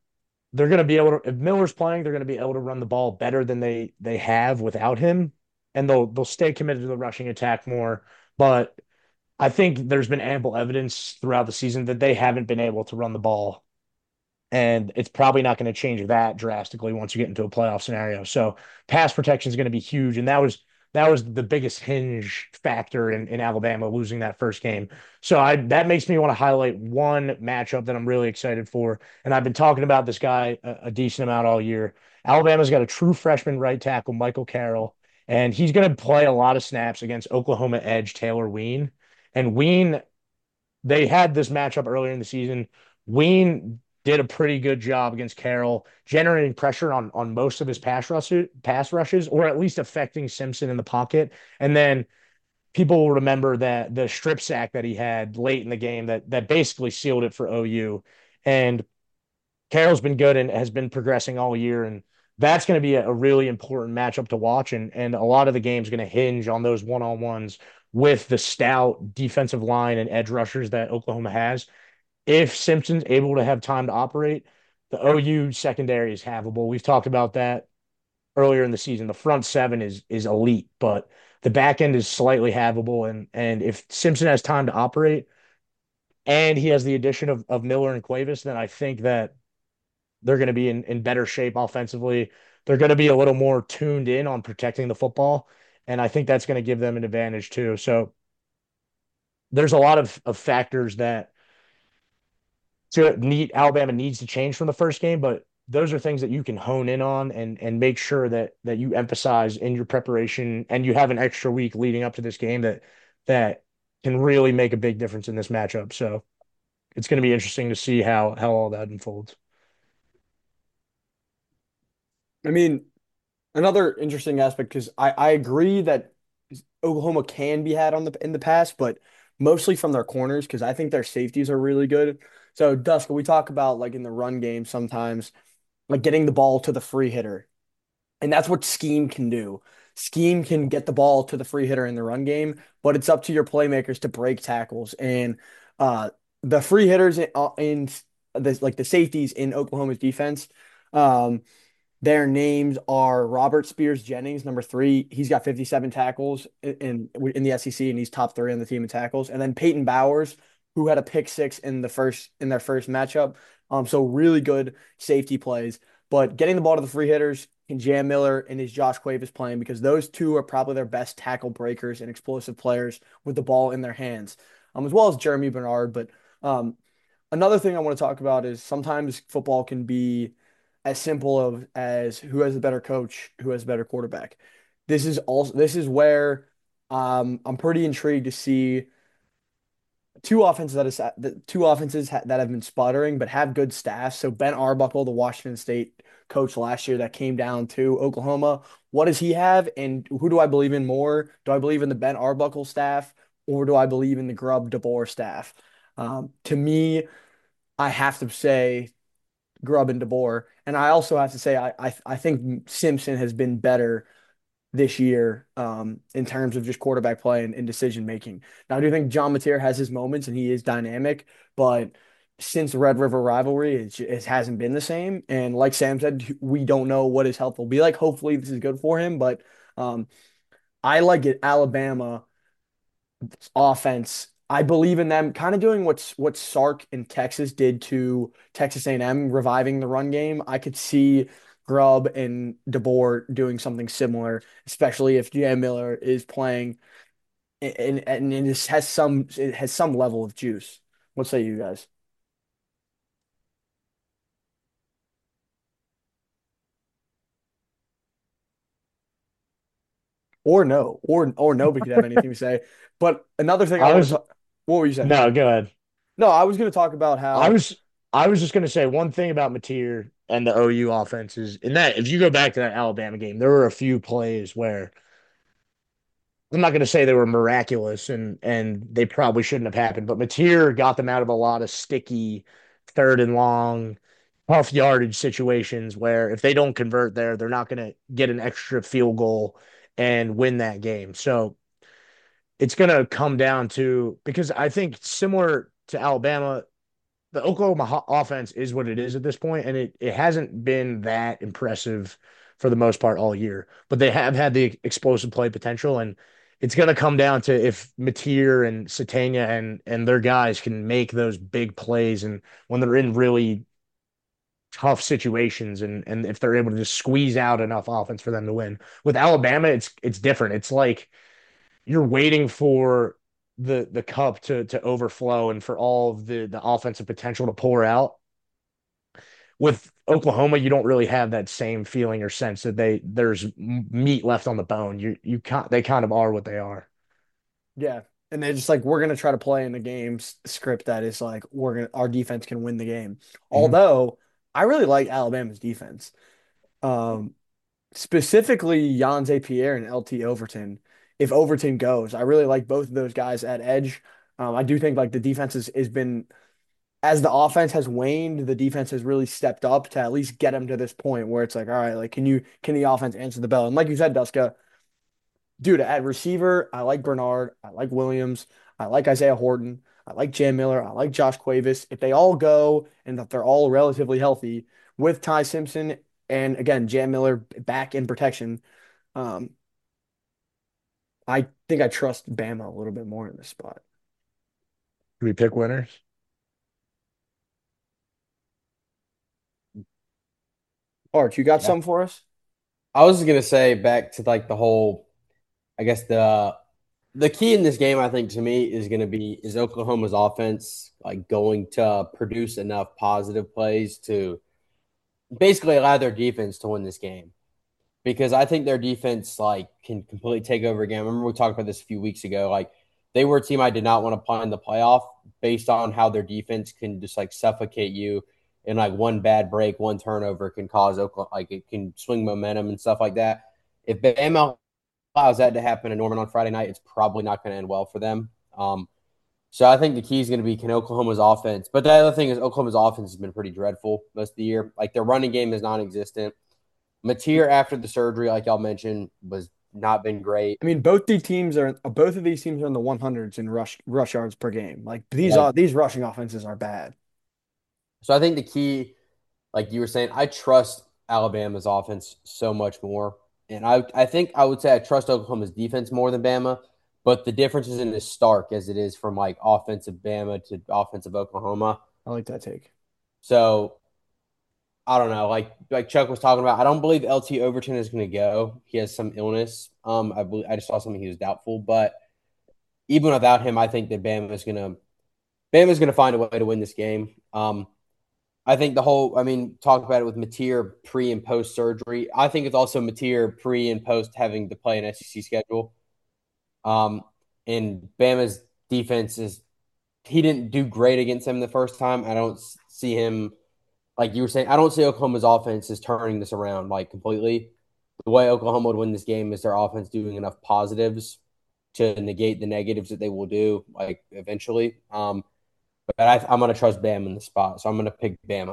they're going to be able to, if Miller's playing, they're going to be able to run the ball better than they they have without him, and they'll they'll stay committed to the rushing attack more. But I think there's been ample evidence throughout the season that they haven't been able to run the ball, and it's probably not going to change that drastically once you get into a playoff scenario. So pass protection is going to be huge, and that was that was the biggest hinge factor in, in Alabama losing that first game. So I that makes me want to highlight one matchup that I'm really excited for, and I've been talking about this guy a, a decent amount all year. Alabama's got a true freshman right tackle, Michael Carroll, and he's going to play a lot of snaps against Oklahoma edge Taylor Wean. And Wean, they had this matchup earlier in the season. Wean did a pretty good job against Carroll, generating pressure on on most of his pass rushes, pass rushes, or at least affecting Simpson in the pocket. And then people will remember that the strip sack that he had late in the game that that basically sealed it for O U. And Carroll's been good and has been progressing all year, and that's going to be a, a really important matchup to watch. And and a lot of the game's going to hinge on those one on ones with the stout defensive line and edge rushers that Oklahoma has. If Simpson's able to have time to operate, the O U secondary is havable. We've talked about that earlier in the season. The front seven is is elite, but the back end is slightly havable. And and if Simpson has time to operate and he has the addition of, of Miller and Cuevas, then I think that they're going to be in, in better shape offensively. They're going to be a little more tuned in on protecting the football. And I think that's going to give them an advantage too. So there's a lot of, of factors that to need Alabama needs to change from the first game, but those are things that you can hone in on and and make sure that that you emphasize in your preparation and you have an extra week leading up to this game that that can really make a big difference in this matchup. So it's going to be interesting to see how how all that unfolds. I mean, another interesting aspect because I, I agree that Oklahoma can be had on the in the past, but mostly from their corners because I think their safeties are really good. So, Duska, we talk about like in the run game sometimes, like getting the ball to the free hitter. And that's what scheme can do. Scheme can get the ball to the free hitter in the run game, but it's up to your playmakers to break tackles. And uh, the free hitters in, uh, in this, like the safeties in Oklahoma's defense, um, their names are Robert Spears Jennings, number three. He's got fifty-seven tackles in, in in the S E C, and he's top three on the team in tackles. And then Peyton Bowers, who had a pick six in the first in their first matchup. Um, so really good safety plays. But getting the ball to the free hitters, can Jam Miller and his Josh Cuevas playing because those two are probably their best tackle breakers and explosive players with the ball in their hands, um, as well as Jeremy Bernard. But um, another thing I want to talk about is sometimes football can be as simple of as who has a better coach, who has a better quarterback. This is also this is where um, I'm pretty intrigued to see two offenses that is the two offenses ha that have been sputtering but have good staffs. So Ben Arbuckle, the Washington State coach last year that came down to Oklahoma, what does he have, and who do I believe in more? Do I believe in the Ben Arbuckle staff, or do I believe in the Grubb DeBoer staff? Um, to me, I have to say Grubb and DeBoer. And I also have to say I I, I think Simpson has been better this year um, in terms of just quarterback play and, and decision making. Now, I do think John Mateer has his moments and he is dynamic, but since the Red River rivalry, it, it hasn't been the same. And like Sam said, we don't know what his health will be like. Hopefully, this is good for him, but um, I like it. Alabama offense. I believe in them kind of doing what's what Sark in Texas did to Texas A and M, reviving the run game. I could see Grubb and DeBoer doing something similar, especially if Jam Miller is playing and and, and it has some it has some level of juice. What say you guys? Or no, or or nobody could have anything to say. But another thing I I want to was talk. What were you saying? no, go ahead. No, I was going to talk about I how. was I was just going to say one thing about Mateer and the O U offenses. In that, if you go back to that Alabama game, there were a few plays where I'm not going to say they were miraculous and and they probably shouldn't have happened, but Mateer got them out of a lot of sticky third and long, tough yardage situations where if they don't convert there, they're not going to get an extra field goal and win that game. So it's going to come down to because I think similar to Alabama, the Oklahoma ho- offense is what it is at this point, and it it hasn't been that impressive for the most part all year. But they have had the explosive play potential, and it's going to come down to if Mateer and Satania and and their guys can make those big plays, and when they're in really tough situations, and and if they're able to just squeeze out enough offense for them to win. With Alabama, it's it's different. It's like you're waiting for the the cup to to overflow and for all of the the offensive potential to pour out. With Oklahoma, you don't really have that same feeling or sense that they there's meat left on the bone. You you can't they kind of are what they are. Yeah. And they're just like, we're gonna try to play in the game's script that is like we're gonna our defense can win the game. Mhm. Although I really like Alabama's defense. Um, specifically Janze Pierre and L T Overton. If Overton goes, I really like both of those guys at edge. Um, I do think like the defense has, has been as the offense has waned, the defense has really stepped up to at least get them to this point where it's like, all right, like can you can the offense answer the bell? And like you said, Duska, dude, at receiver, I like Bernard, I like Williams, I like Isaiah Horton, I like Jam Miller, I like Josh Cuevas. If they all go and if they're all relatively healthy with Ty Simpson and again Jam Miller back in protection, um, I think I trust Bama a little bit more in this spot. Do we pick winners? Art, you got Yeah. something for us? I was gonna say back to like the whole, I guess the the key in this game, I think to me is gonna be is Oklahoma's offense like going to produce enough positive plays to basically allow their defense to win this game. Because I think their defense like can completely take over again. I remember we talked about this a few weeks ago. Like they were a team I did not want to play in the playoff based on how their defense can just like suffocate you, and like one bad break, one turnover can cause Oklahoma like it can swing momentum and stuff like that. If Bama allows that to happen in Norman on Friday night, it's probably not going to end well for them. Um, so I think the key is going to be can Oklahoma's offense. But the other thing is Oklahoma's offense has been pretty dreadful most of the year. Like their running game is non-existent. Mateer after the surgery, like y'all mentioned, was not been great. I mean, both the teams are both of these teams are in the one hundreds in rush rush yards per game. Like these Like are these rushing offenses are bad. so, I think the key, like you were saying, I trust Alabama's offense so much more, and I I think I would say I trust Oklahoma's defense more than Bama, but the difference isn't as stark as it is from like offensive Bama to offensive Oklahoma. I like that take. So I don't know, like like Chuck was talking about. I don't believe L T Overton is going to go. He has some illness. Um, I believe I just saw something he was doubtful, but even without him, I think that Bama is going to Bama's going to find a way to win this game. Um, I think the whole, I mean, talk about it with Mateer pre and post surgery. I think it's also Mateer pre and post having to play an S E C schedule. Um, and Bama's defense is, he didn't do great against him the first time. I don't see him, like you were saying, I don't see Oklahoma's offense is turning this around like completely. The way Oklahoma would win this game is their offense doing enough positives to negate the negatives that they will do, like eventually. Um, but I, I'm going to trust Bama in the spot, so I'm going to pick Bama.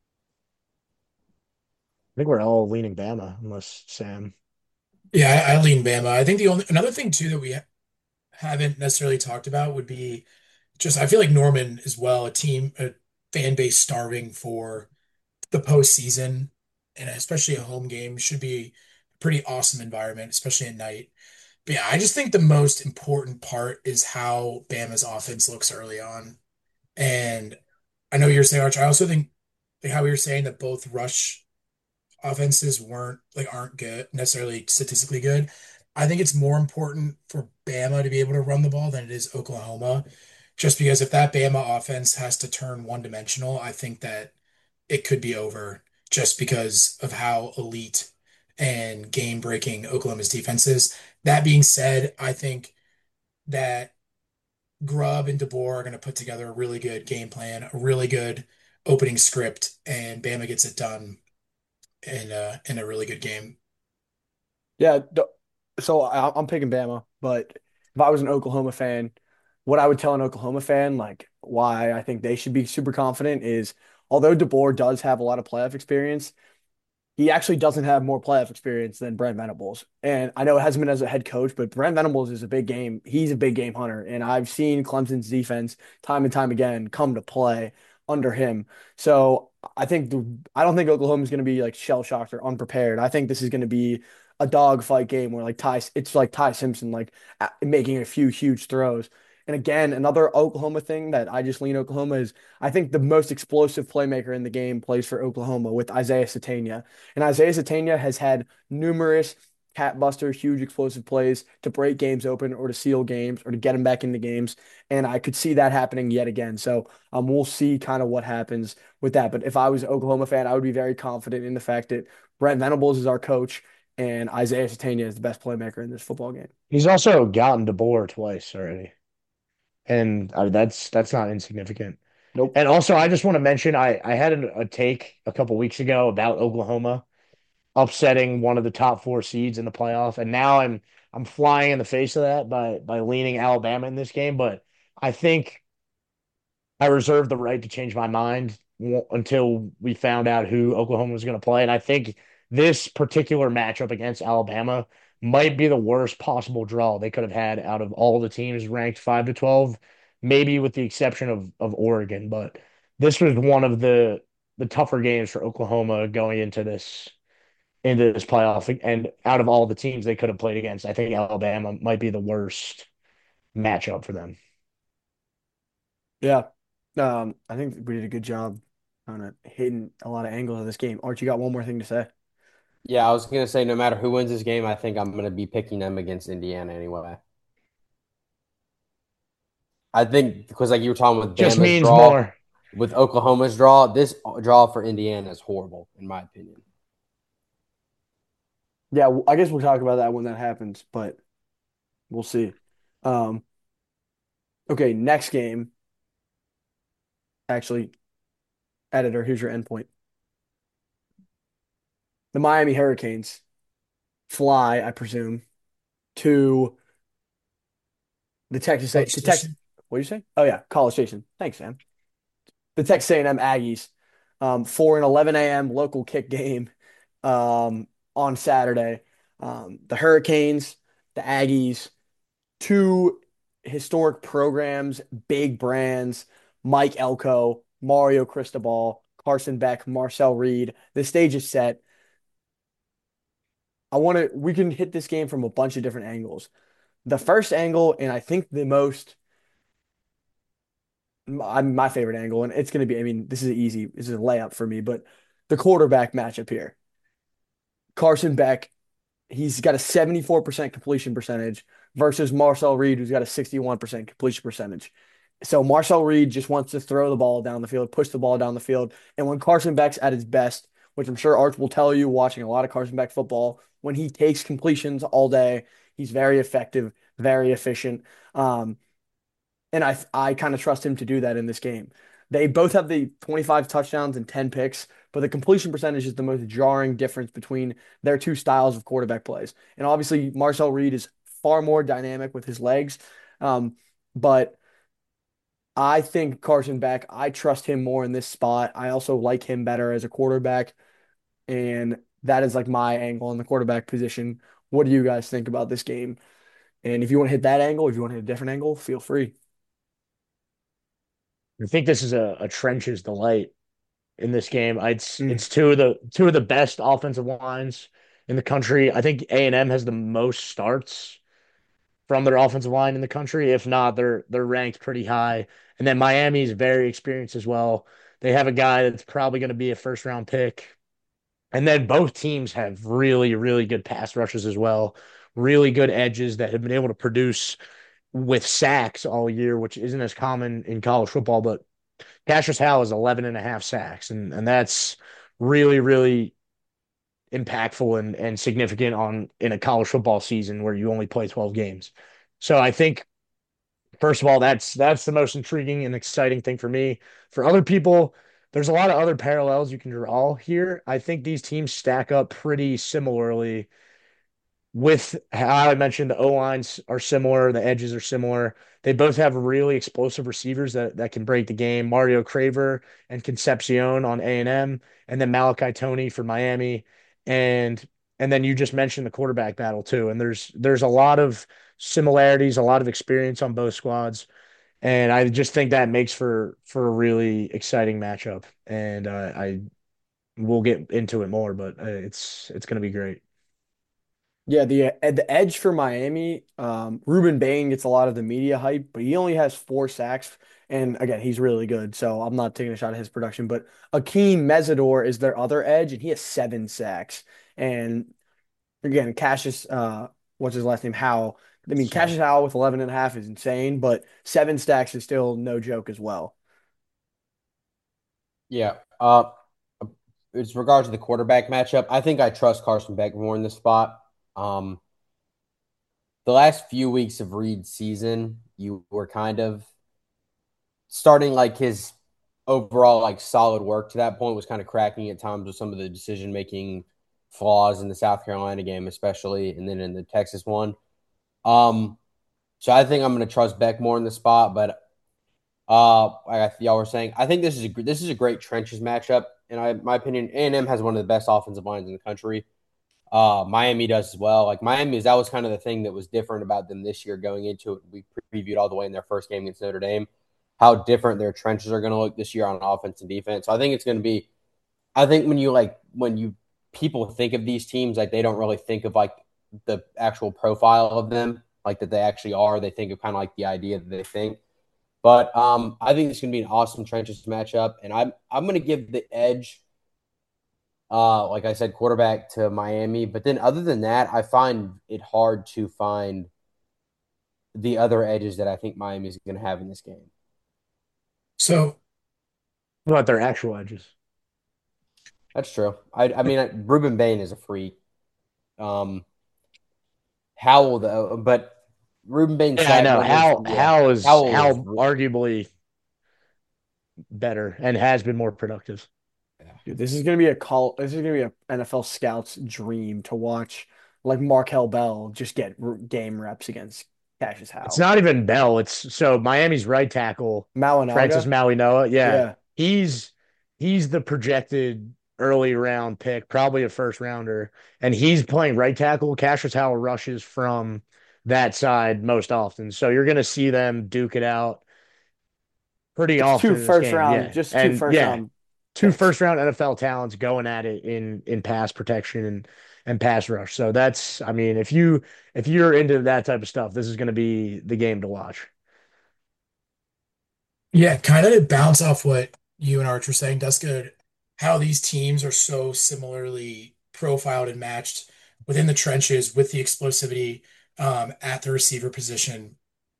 I think we're all leaning Bama, unless Sam. Yeah, I, I lean Bama. I think the only another thing too that we haven't necessarily talked about would be just I feel like Norman as well, a team, a fan base starving for the postseason, and especially a home game should be a pretty awesome environment, especially at night. But yeah, I just think the most important part is how Bama's offense looks early on. And I know you're saying, Arch, I also think like how we were saying that both rush offenses weren't like aren't good necessarily statistically good. I think it's more important for Bama to be able to run the ball than it is Oklahoma. Just because if that Bama offense has to turn one dimensional, I think that it could be over just because of how elite and game breaking Oklahoma's defense is. That being said, I think that Grubb and DeBoer are going to put together a really good game plan, a really good opening script, and Bama gets it done in a, in a really good game. Yeah, d- so I, I'm picking Bama, but if I was an Oklahoma fan, what I would tell an Oklahoma fan, like why I think they should be super confident is although DeBoer does have a lot of playoff experience, he actually doesn't have more playoff experience than Brent Venables. And I know it hasn't been as a head coach, but Brent Venables is a big game. He's a big game hunter. And I've seen Clemson's defense time and time again come to play under him. So I think the I don't think Oklahoma's going to be like shell shocked or unprepared. I think this is going to be a dogfight game where like Ty, it's like Ty Simpson like a- making a few huge throws. And again, another Oklahoma thing that I just lean Oklahoma is I think the most explosive playmaker in the game plays for Oklahoma with Isaiah Satania. And Isaiah Satania has had numerous cat busters, huge explosive plays to break games open or to seal games or to get them back into games. And I could see that happening yet again. So um, we'll see kind of what happens with that. But if I was an Oklahoma fan, I would be very confident in the fact that Brent Venables is our coach and Isaiah Satania is the best playmaker in this football game. He's also gotten DeBoer twice already, and uh, that's that's not insignificant. Nope. And also, I just want to mention I I had a, a take a couple weeks ago about Oklahoma upsetting one of the top four seeds in the playoff, and now I'm I'm flying in the face of that by by leaning Alabama in this game. But I think I reserved the right to change my mind w- until we found out who Oklahoma was going to play. And I think this particular matchup against Alabama might be the worst possible draw they could have had out of all the teams ranked five to twelve, maybe with the exception of, of Oregon. But this was one of the the tougher games for Oklahoma going into this into this playoff. And out of all the teams they could have played against, I think Alabama might be the worst matchup for them. Yeah. Um, I think we did a good job on it, hitting a lot of angles of this game. Art, you got one more thing to say? Yeah, I was gonna say no matter who wins this game, I think I'm gonna be picking them against Indiana anyway. I think because like you were talking with Just Bama's means draw, more. with Oklahoma's draw, this draw for Indiana is horrible in my opinion. Yeah, w- I guess we'll talk about that when that happens, but we'll see. Um, okay, next game. Actually, editor, here's your endpoint. The Miami Hurricanes fly, I presume, to the Texas A College to Texas. Station. What do you say? Oh yeah, College Station. Thanks, Sam. The Texas A and M Aggies um, for an eleven a m local kick game um, on Saturday. Um, the Hurricanes, the Aggies, two historic programs, big brands, Mike Elko, Mario Cristobal, Carson Beck, Marcel Reed. The stage is set. I want to, we can hit this game from a bunch of different angles. The first angle, and I think the most, my, my favorite angle, and it's going to be, I mean, this is easy, this is a layup for me, but the quarterback matchup here. Carson Beck, he's got a seventy-four percent completion percentage versus Marcel Reed, who's got a sixty-one percent completion percentage. So Marcel Reed just wants to throw the ball down the field, push the ball down the field. And when Carson Beck's at his best, which I'm sure Arch will tell you watching a lot of Carson Beck football, when he takes completions all day, he's very effective, very efficient. Um, and I I kind of trust him to do that in this game. They both have the twenty-five touchdowns and ten picks, but the completion percentage is the most jarring difference between their two styles of quarterback plays. And obviously, Marcel Reed is far more dynamic with his legs. Um, but I think Carson Beck, I trust him more in this spot. I also like him better as a quarterback. And that is like my angle on the quarterback position. What do you guys think about this game? And if you want to hit that angle, if you want to hit a different angle, feel free. I think this is a, a trenches delight in this game. It's Mm. it's two of the two of the best offensive lines in the country. I think A and M has the most starts from their offensive line in the country. If not, they're they're ranked pretty high. And then Miami's very experienced as well. They have a guy that's probably going to be a first round pick. And then both teams have really, really good pass rushes as well. Really good edges that have been able to produce with sacks all year, which isn't as common in college football, but Cassius Howell is eleven and a half sacks, and, and that's really, really impactful and, and significant on in a college football season where you only play twelve games. So I think first of all, that's that's the most intriguing and exciting thing for me. For other people, there's a lot of other parallels you can draw here. I think these teams stack up pretty similarly with how I mentioned the O lines are similar, the edges are similar. They both have really explosive receivers that, that can break the game. Mario Craver and Concepcion on A and M, and then Malachi Tony for Miami, and and then you just mentioned the quarterback battle too. And there's there's a lot of similarities, a lot of experience on both squads. And I just think that makes for for a really exciting matchup. And uh, I we'll get into it more, but uh, it's it's going to be great. Yeah, the uh, the edge for Miami, um, Ruben Bain gets a lot of the media hype, but he only has four sacks. And again, he's really good. So I'm not taking a shot at his production, but Akeem Mesidor is their other edge, and he has seven sacks. And again, Cassius, uh, what's his last name? Howell. I mean, So Cassius Howell with eleven and a half is insane, but seven stacks is still no joke as well. yeah. Uh, as regards to the quarterback matchup, I think I trust Carson Beck more in this spot. Um, the last few weeks of Reed's season, you were kind of starting like his overall like solid work to that point was kind of cracking at times with some of the decision making flaws in the South Carolina game, especially, and then in the Texas one. Um, so I think I'm going to trust Beck more in the spot, but uh, like y'all were saying, I think this is a this is a great trenches matchup. In I, my opinion, A and M has one of the best offensive lines in the country. Uh, Miami does as well. Like Miami, that was kind of the thing that was different about them this year going into it. We previewed all the way in their first game against Notre Dame, how different their trenches are going to look this year on offense and defense. So I think it's going to be. I think when you like when you people think of these teams, like they don't really think of like the actual profile of them, like that they actually are. They think of kind of like the idea that they think. But um, I think it's going to be an awesome trenches matchup, and I'm I'm going to give the edge uh, like I said, quarterback to Miami. But then other than that, I find it hard to find the other edges that I think Miami is going to have in this game. So What about their actual edges? That's true. I, I mean, Ruben Bain is a freak. Um, Howell though, but Ruben Bain's Yeah, I sack know. numbers, Hal yeah, Hal is Howell is, Hal arguably better and has been more productive. yeah, Dude, this is gonna be a call. This is gonna be a N F L scout's dream to watch, like Markel Bell just get r- game reps against Cassius It's Howell. not even Bell. It's so Miami's right tackle, Francis Malinaga, Mauigoa. Yeah, yeah, he's he's the projected early round pick, probably a first rounder, and he's playing right tackle. Cassius Howell rushes from that side most often, so you're going to see them duke it out pretty just often two in this first game. round, Yeah, just two and first yeah, round two picks. first round N F L talents going at it in in pass protection and and pass rush. So that's, I mean, if you if you're into that type of stuff, this is going to be the game to watch. yeah, kind of to bounce off what you and Arch were saying, Duska, how these teams are so similarly profiled and matched within the trenches with the explosivity um, at the receiver position.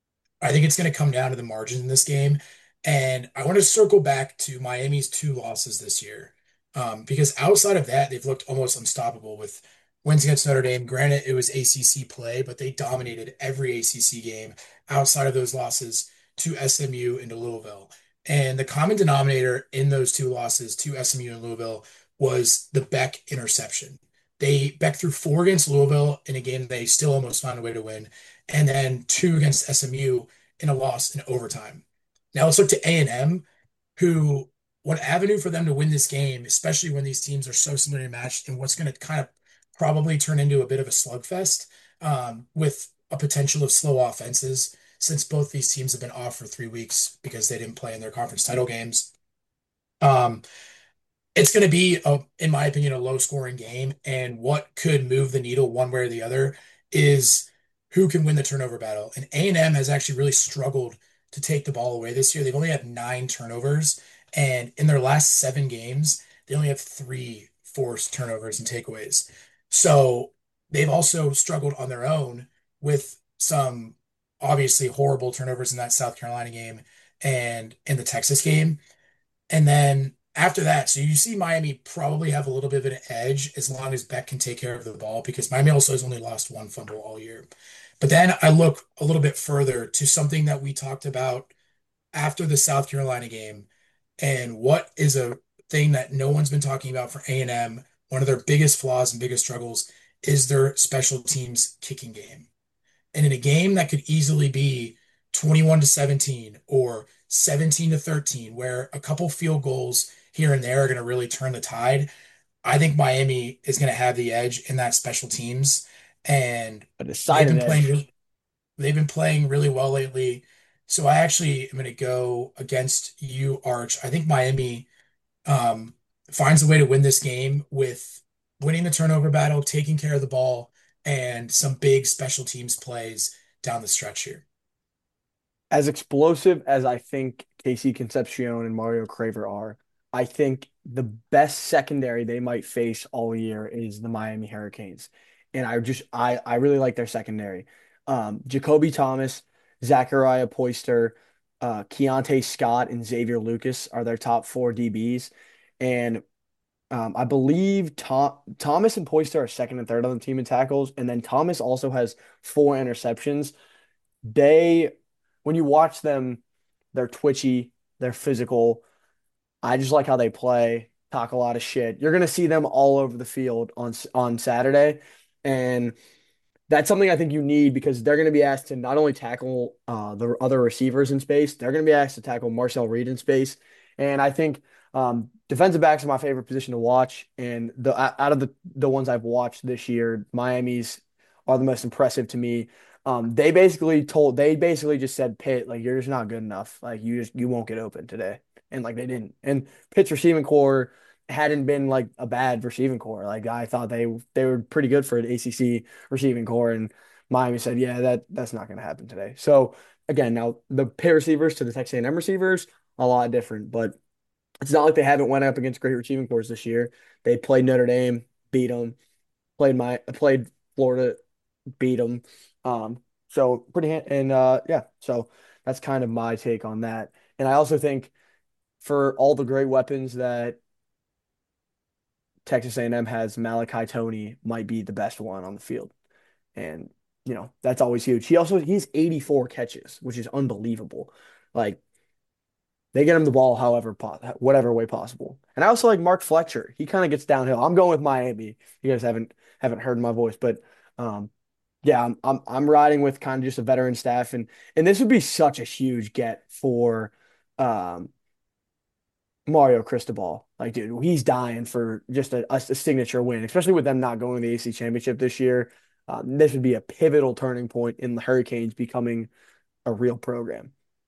I think it's going to come down to the margins in this game. And I want to circle back to Miami's two losses this year. Um, because outside of that, they've looked almost unstoppable with wins against Notre Dame. Granted, it was A C C play, but they dominated every A C C game outside of those losses to S M U and to Louisville. And the common denominator in those two losses to S M U and Louisville was the Beck interception. They Beck threw four against Louisville in a game they still almost found a way to win, and then two against S M U in a loss in overtime. Now let's look to A and M, who what avenue for them to win this game, especially when these teams are so similarly matched, and what's going to kind of probably turn into a bit of a slugfest um, with a potential of slow offenses, since both these teams have been off for three weeks because they didn't play in their conference title games. Um, it's going to be, a, in my opinion, a low scoring game. And what could move the needle one way or the other is who can win the turnover battle. And A and M has actually really struggled to take the ball away this year. They've only had nine turnovers. And in their last seven games, they only have three forced turnovers and takeaways. So they've also struggled on their own with some obviously horrible turnovers in that South Carolina game and in the Texas game. And then after that, so you see Miami probably have a little bit of an edge as long as Beck can take care of the ball because Miami also has only lost one fumble all year. But then I look a little bit further to something that we talked about after the South Carolina game and what is a thing that no one's been talking about for A and M. One of their biggest flaws and biggest struggles is their special teams kicking game. And in a game that could easily be twenty-one to seventeen or seventeen to thirteen, where a couple field goals here and there are going to really turn the tide, I think Miami is going to have the edge in that special teams. And A they've decided been edge. playing they've been playing really well lately. So I actually am going to go against you, Arch. I think Miami um, finds a way to win this game with winning the turnover battle, taking care of the ball, and some big special teams plays down the stretch here. As explosive as I think Casey Concepcion and Mario Craver are, I think the best secondary they might face all year is the Miami Hurricanes. And I just I I really like their secondary. Um, Jacoby Thomas, Zachariah Poyster, uh, Keontae Scott, and Xavier Lucas are their top four D Bs. And um, I believe Tom, Thomas and Poyster are second and third on the team in tackles. And then Thomas also has four interceptions. They, when you watch them, they're twitchy, they're physical. I just like how they play, talk a lot of shit. You're gonna see them all over the field on on Saturday, and that's something I think you need because they're going to be asked to not only tackle uh, the other receivers in space, they're going to be asked to tackle Marcel Reed in space. And I think um, defensive backs are my favorite position to watch. And the out of the the ones I've watched this year, Miami's are the most impressive to me. Um, they basically told they basically just said Pitt, like you're just not good enough. Like you just you won't get open today. And like they didn't. And Pitt's receiving core hadn't been like a bad receiving core. Like I thought they they were pretty good for an A C C receiving core, and Miami said, yeah, that that's not going to happen today. So again, now the Pitt receivers to the Texas A and M receivers, a lot different, but it's not like they haven't went up against great receiving cores this year. They played Notre Dame, beat them. Played my played Florida, beat them. Um, so pretty and uh, yeah, so that's kind of my take on that. And I also think for all the great weapons that Texas A and M has, Malachi Tony might be the best one on the field. And, you know, that's always huge. He also, he has eighty-four catches, which is unbelievable. Like, they get him the ball however, whatever way possible. And I also like Mark Fletcher. He kind of gets downhill. I'm going with Miami. You guys haven't haven't heard my voice, but um, yeah, I'm I'm I'm riding with kind of just a veteran staff, and and this would be such a huge get for um Mario Cristobal. Like, dude, he's dying for just a, a, a signature win, especially with them not going to the A C Championship this year. Um, this would be a pivotal turning point in the Hurricanes becoming a real program.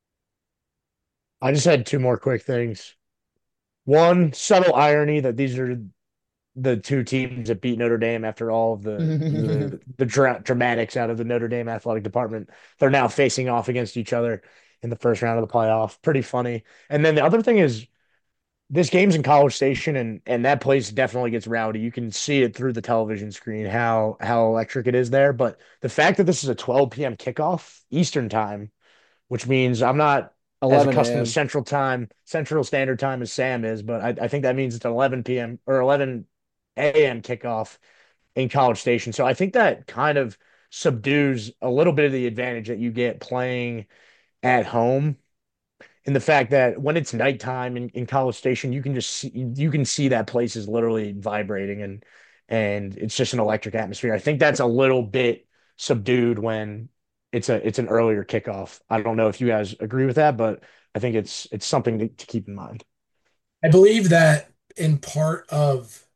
I just had two more quick things. One, subtle irony that these are the two teams that beat Notre Dame after all of the the the dra dramatics out of the Notre Dame athletic department. They're now facing off against each other in the first round of the playoff. Pretty funny. And then the other thing is this game's in College Station, and and that place definitely gets rowdy. You can see it through the television screen how how electric it is there. But the fact that this is a twelve p m kickoff Eastern time, which means I'm not as accustomed to eleven a m. Central Time, Central Standard Time as Sam is, but I, I think that means it's an eleven p m or eleven a m kickoff in College Station. So I think that kind of subdues a little bit of the advantage that you get playing at home in the fact that when it's nighttime in, in College Station, you can just see you can see that place is literally vibrating and and it's just an electric atmosphere. I think that's a little bit subdued when it's a it's an earlier kickoff. I don't know if you guys agree with that, but I think it's it's something to, to keep in mind. I believe that in part of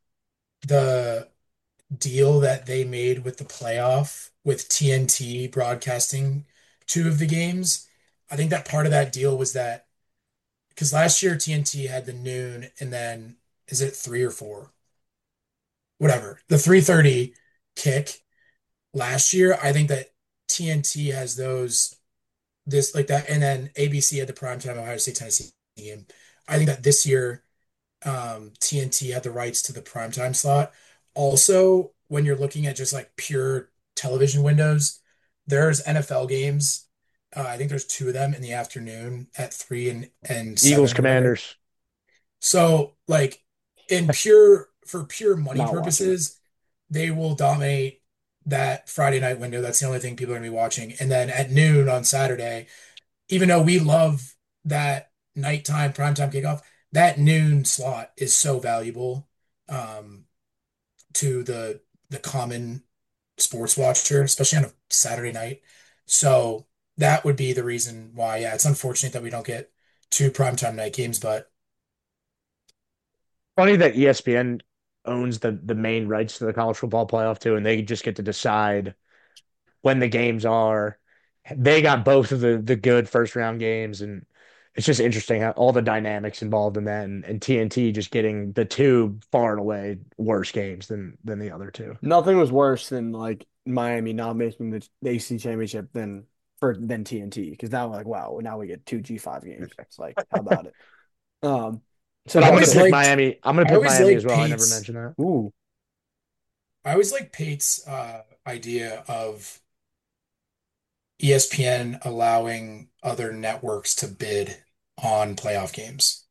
the deal that they made with the playoff with T N T broadcasting two of the games, I think that part of that deal was that because last year T N T had the noon and then is it three or four? Whatever. The three thirty kick last year, I think that T N T has those this like that and then A B C had the primetime Ohio State Tennessee game. I think that this year um, T N T had the rights to the primetime slot. Also, when you're looking at just like pure television windows, there's N F L games. Uh, I think there's two of them in the afternoon at three and and Eagles seven or whatever. Commanders. So, like in pure for pure money Not watching. purposes, they will dominate that Friday night window. That's the only thing people are going to be watching. And then at noon on Saturday, even though we love that nighttime primetime kickoff, that noon slot is so valuable um, to the the common sports watcher, especially on a Saturday night. So that would be the reason why. Yeah, it's unfortunate that we don't get two primetime night games, but Funny that E S P N owns the the main rights to the college football playoff too, and they just get to decide when the games are they got both of the the good first round games, and it's just interesting how all the dynamics involved in that, and, and T N T just getting the two far and away worse games than than the other two. Nothing was worse than like Miami not making the, the A C C championship than for than T N T because now we're like, wow, now we get two G five games. It's like, how about it? Um, so But I'm I gonna always Justin, pick liked Miami. I'm gonna I pick always Miami as liked well. I never Pate's mentioned that. ooh, I always like Pate's uh, idea of E S P N allowing other networks to bid on playoff games.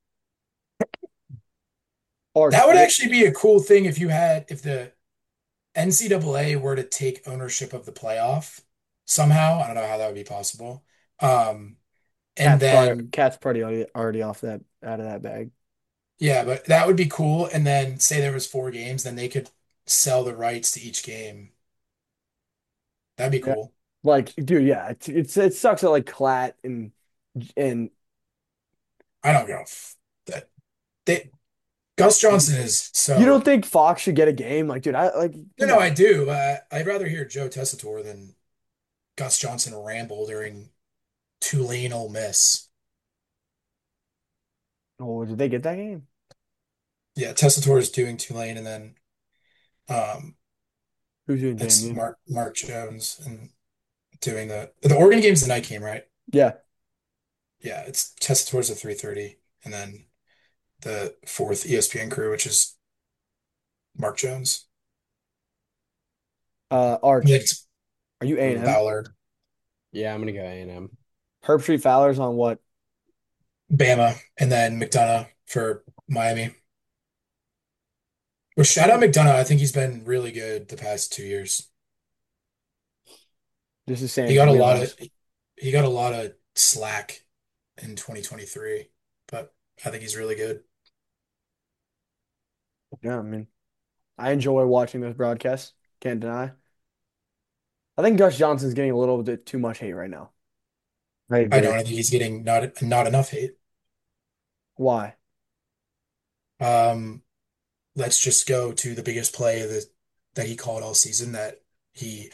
Arch, That would what, actually be a cool thing if you had if the N C double A were to take ownership of the playoff somehow. I don't know how that would be possible. Um, and Cat's probably then Cat's pretty already, already off that out of that bag. yeah, but that would be cool. And then say there was four games, then they could sell the rights to each game. That'd be Yeah, cool. like, dude, yeah, it's, it's it sucks that like Clat and and I don't know. That they Gus Johnson is you so don't think Fox should get a game? Like, dude, I like no, come no, I on. do. Uh, I'd rather hear Joe Tessitore than Gus Johnson ramble during Tulane Ole Miss. Oh, did they get that game? Yeah, Tessitore is doing Tulane, and then um, Who's doing J M it's U? Mark Mark Jones and doing the the Oregon game's the night game, right? Yeah, Yeah, it's Tessitore's at three thirty, and then the fourth E S P N crew, which is Mark Jones. uh, I think Arch, it's are you A and M? Ballard, Yeah, I'm gonna go A and M. Herb Street Fowler's on what? Bama, and then McDonough for Miami. Well, shout out McDonough. I think he's been really good the past two years. This is He Sam's got a lot of wheelhouse. he got a lot of slack in twenty twenty-three, but I think he's really good. Yeah, I mean, I enjoy watching those broadcasts. Can't deny. I think Gus Johnson's getting a little bit too much hate right now. I I agree. don't. I think he's getting not not enough hate. Why? Um, let's just go to the biggest play of the that he called all season that he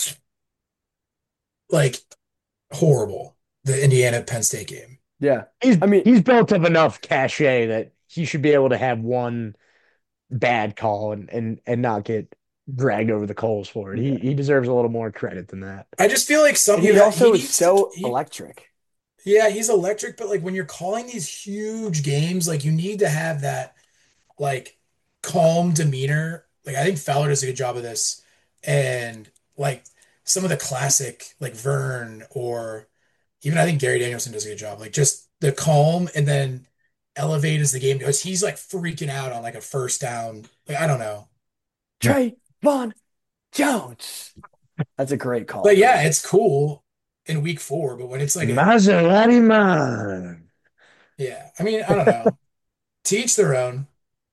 like horrible. The Indiana Penn State game. Yeah, He's I mean, he's built up enough cachet that he should be able to have one bad call and and and not get dragged over the coals for it. He yeah, he deserves a little more credit than that. I just feel like some and he yeah, he also is needs to so he electric. yeah, he's electric, but like when you're calling these huge games, like you need to have that like calm demeanor. Like I think Fowler does a good job of this. And like some of the classic like Vern or even I think Gary Danielson does a good job. Like just the calm and then elevate as the game goes. He's like freaking out on like a first down. Like I don't know. Trey Von Jones. That's a great call But too. yeah, it's cool in week four, but when it's like a Maserati man. yeah, I mean, I don't know. To each their own.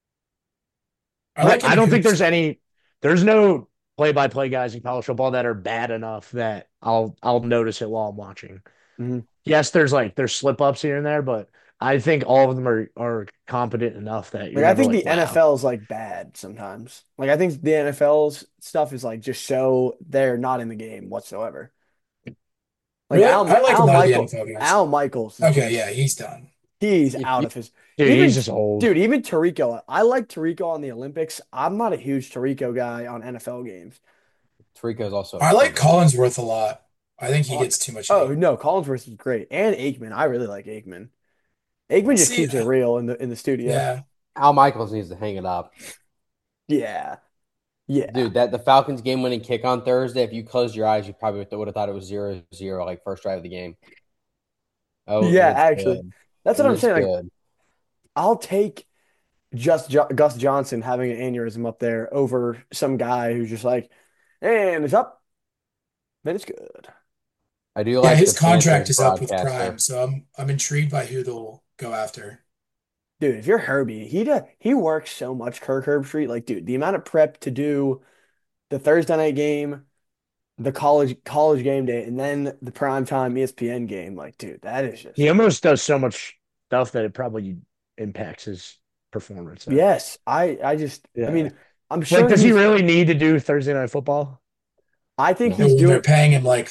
I I, like him I in don't think hoops there's though. any there's no play-by-play guys in college football that are bad enough that I'll I'll notice it while I'm watching. Mhm. Yes, there's like there's slip-ups here and there, but I think all of them are are competent enough that you're Like I never think like, the wow. N F L is like bad sometimes. Like I think the N F L's stuff is like just so they're not in the game whatsoever. Like Really? Al I like a Al lot of the Michael N F L guys. Al Michaels is Okay, yeah, just he's done. he's Y- out y- of his Dude, even he's just old. dude, even Tarico. I like Tarico on the Olympics. I'm not a huge Tarico guy on N F L games. Tarico's also a I like killer. Collinsworth a lot. I think he On, gets too much oh hate. no, Collinsworth is great. And Aikman. I really like Aikman. Aikman just See, keeps it uh, real in the in the studio. yeah, Al Michaels needs to hang it up. Yeah. Yeah. Dude, that the Falcons game winning kick on Thursday, if you closed your eyes, you probably would have thought it was zero zero, like first drive of the game. Oh, it Yeah, was actually. good. That's It what I'm was saying. Like, good. I'll take just jo Gus Johnson having an aneurysm up there over some guy who's just like, and it's up, then it's good. I do yeah. like the His contract Panthers is up with Prime, broadcaster. so I'm I'm intrigued by who they'll go after. Dude, if you're Herbie, he does, he works so much, Kirk Herbstreit. Like, dude, the amount of prep to do the Thursday night game, the college college game day, and then the primetime E S P N game. Like, dude, that is He just almost does so much stuff that it probably impacts his performance. So, yes. I I just I yeah. mean, I'm Like, sure does he he's really need to do Thursday Night Football? I think No. he's Well, they're doing paying him like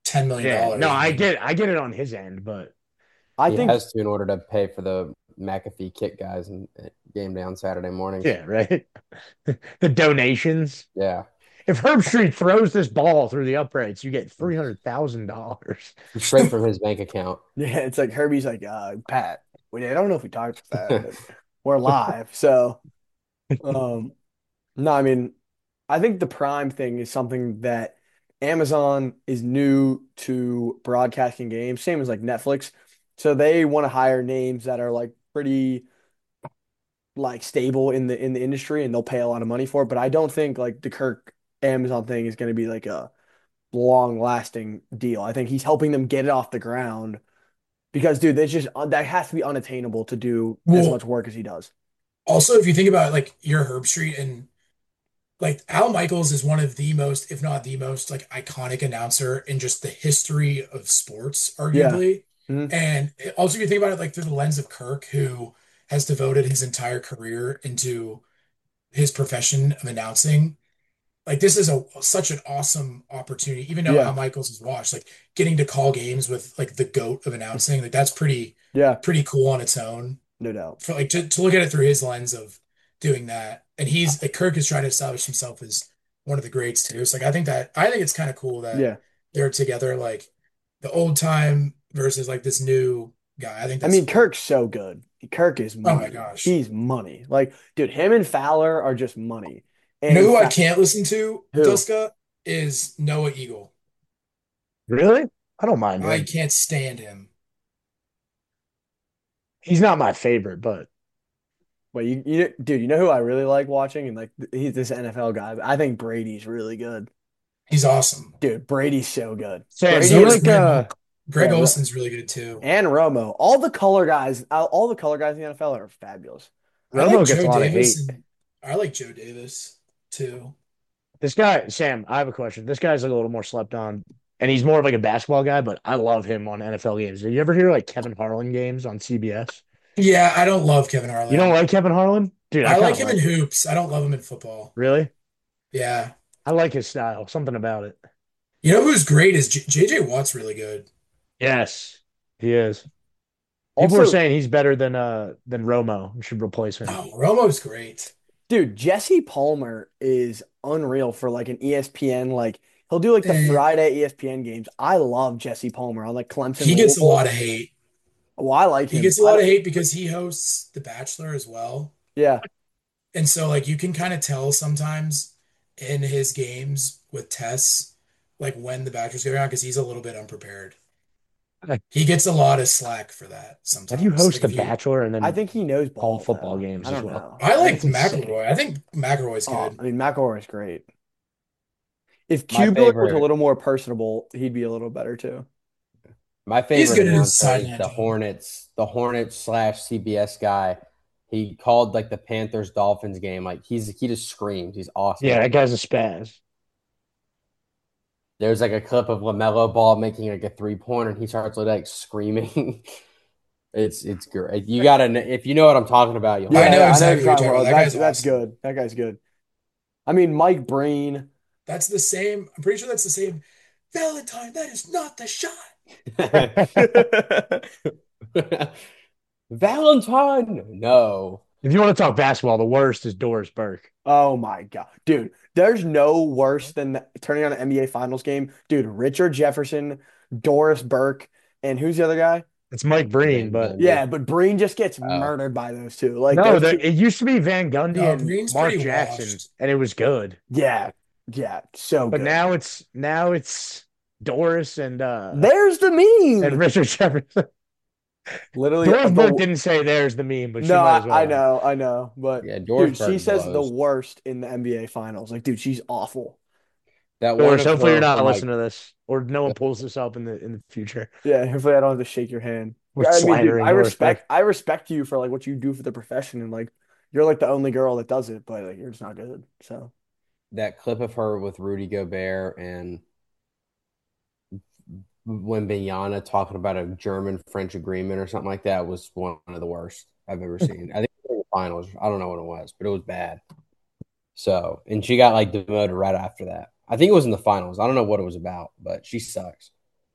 ten million Yeah, dollars. no, I I mean, get I get it on his end, but I He think has to in order to pay for the McAfee kit guys and game day on Saturday mornings. yeah, right. The donations. Yeah. If Herb Street throws this ball through the uprights, you get three hundred thousand dollars. Straight from his bank account. yeah, it's like Herbie's like, uh, Pat. Wait, I don't know if we talked about that, but we're live. So um no, I mean, I think the Prime thing is something that Amazon is new to broadcasting games, same as like Netflix. So they want to hire names that are like pretty like stable in the in the industry and they'll pay a lot of money for it. But I don't think like the Kirk Amazon thing is going to be like a long lasting deal. I think he's helping them get it off the ground because dude, that's just that has to be unattainable to do as much well, work as he does. also if you think about like your Herb Street and like Al Michaels is one of the most, if not the most, like iconic announcer in just the history of sports, Yeah. arguably. Mhm. And also, if you think about it, like through the lens of Kirk, who has devoted his entire career into his profession of announcing, like this is a such an awesome opportunity. Even though Al Yeah. Michaels is washed, like getting to call games with like the GOAT of announcing, like that's pretty Yeah. pretty cool on its own No doubt. for like to, to look at it through his lens of doing that. And he's like Kirk is trying to establish himself as one of the greats too. So like I think that I think it's kind of cool that Yeah. they're together, like the old time versus like this new guy. I think I that's mean, cool. Kirk's so good. Kirk is Oh my money. gosh. He's money. Like, dude, him and Fowler are just money. You know And who I Fa can't listen to, who? Duska, is Noah Eagle. Really? I don't mind I him. can't stand him. He's not my favorite, but Wait, you, you, dude, you know who I really like watching? And like, he's this N F L guy. I think Brady's really good. He's awesome. Dude, Brady's so good. Sam, do Brady you So is like Greg. uh Greg yeah, Ro- Olson's really good too. and Romo. All the color guys, all all the color guys in the N F L are fabulous. I like Romo gets a Joe lot of Davis hate. and I like Joe Davis too. This guy, Sam, I have a question. This guy's like a little more slept on, and he's more of like a basketball guy, but I love him on N F L games. Did you ever hear like Kevin Harlan games on C B S? Yeah, I don't love Kevin You don't Harlan. like Kevin Harlan? Dude, I I kind like of him in like him. hoops. I don't love him in football. Really? Yeah. I like his style. Something about it. You know who's great is J JJ Watt's really good. Yes, he is. People were Also, saying he's better than uh than Romo. We should replace him. No, Romo's great. dude, Jesse Palmer is unreal for like an E S P N. Like, he'll do like the Eh, Friday E S P N games. I love Jesse Palmer on like Clemson he gets a Louisville. lot of hate. Oh, I like He him. gets a I lot of don't, hate because he hosts The Bachelor as well. yeah. And so like you can kind of tell sometimes in his games with Tess, like when The Bachelor's going on, because he's a little bit unprepared. Like, He gets a lot of slack for that how do you sometimes. host Like The if you Bachelor and I then think he knows call ball football though. games I as don't well? know. I I think like it's insane. McElroy. I think McElroy's Oh, good. I mean, McElroy is great. If My Cuban was a favorite little more personable, he'd be a little better too. my He's favorite good at his announcer is sideline the job. Hornets, the Hornets slash C B S guy. He called like the Panthers Dolphins game. Like he's he just screams. He's awesome. Yeah, that guy's a spaz. There's like a clip of LaMelo Ball making like a three pointer, and he starts like screaming. It's it's great. You gotta kn- if you know what I'm talking about, you'll I Yeah, know. know yeah, I know what exactly you're what talking you're talking about. about. That That's guy's that's awesome. good. That guy's good. I mean, Mike Breen. That's the same. I'm pretty sure that's the same. Valentine, that is not the shot. Valentine, no. If you want to talk basketball, the worst is Doris Burke. Oh my God. Dude, there's no worse than the- turning on an N B A Finals game. Dude, Richard Jefferson, Doris Burke, and who's the other guy? It's Mike Breen, Van but Gundy. Yeah, but Breen just gets Oh, murdered by those two. Like no, those the, two. it used to be Van Gundy No, and Breen's Mark pretty Jackson, washed. and it was good. Yeah, yeah, so But good. now it's now it's Doris and uh There's the and meme. Richard Jefferson. Literally, Doris Burke the didn't say there's the meme, but she no, might I, as well I have. know, I know, but yeah, dude, she Dorsberg says the blows. worst in the N B A Finals. Like, dude, she's awful. That one Doris, of hopefully you're her not from like listening to this, or no one pulls this up in the in the future. Yeah, hopefully I don't have to shake your hand. We're Yeah, I mean, dude, slandering I Doris Burke. respect I respect you for like what you do for the profession and like you're like the only girl that does it, but like you're just not good. So that clip of her with Rudy Gobert and Wembanyama talking about a German-French agreement or something like that was one of the worst I've ever seen. I think it was in the finals. I don't know what it was, but it was bad. So, and she got like demoted right after that. I think it was in the finals. I don't know what it was about, but she sucks.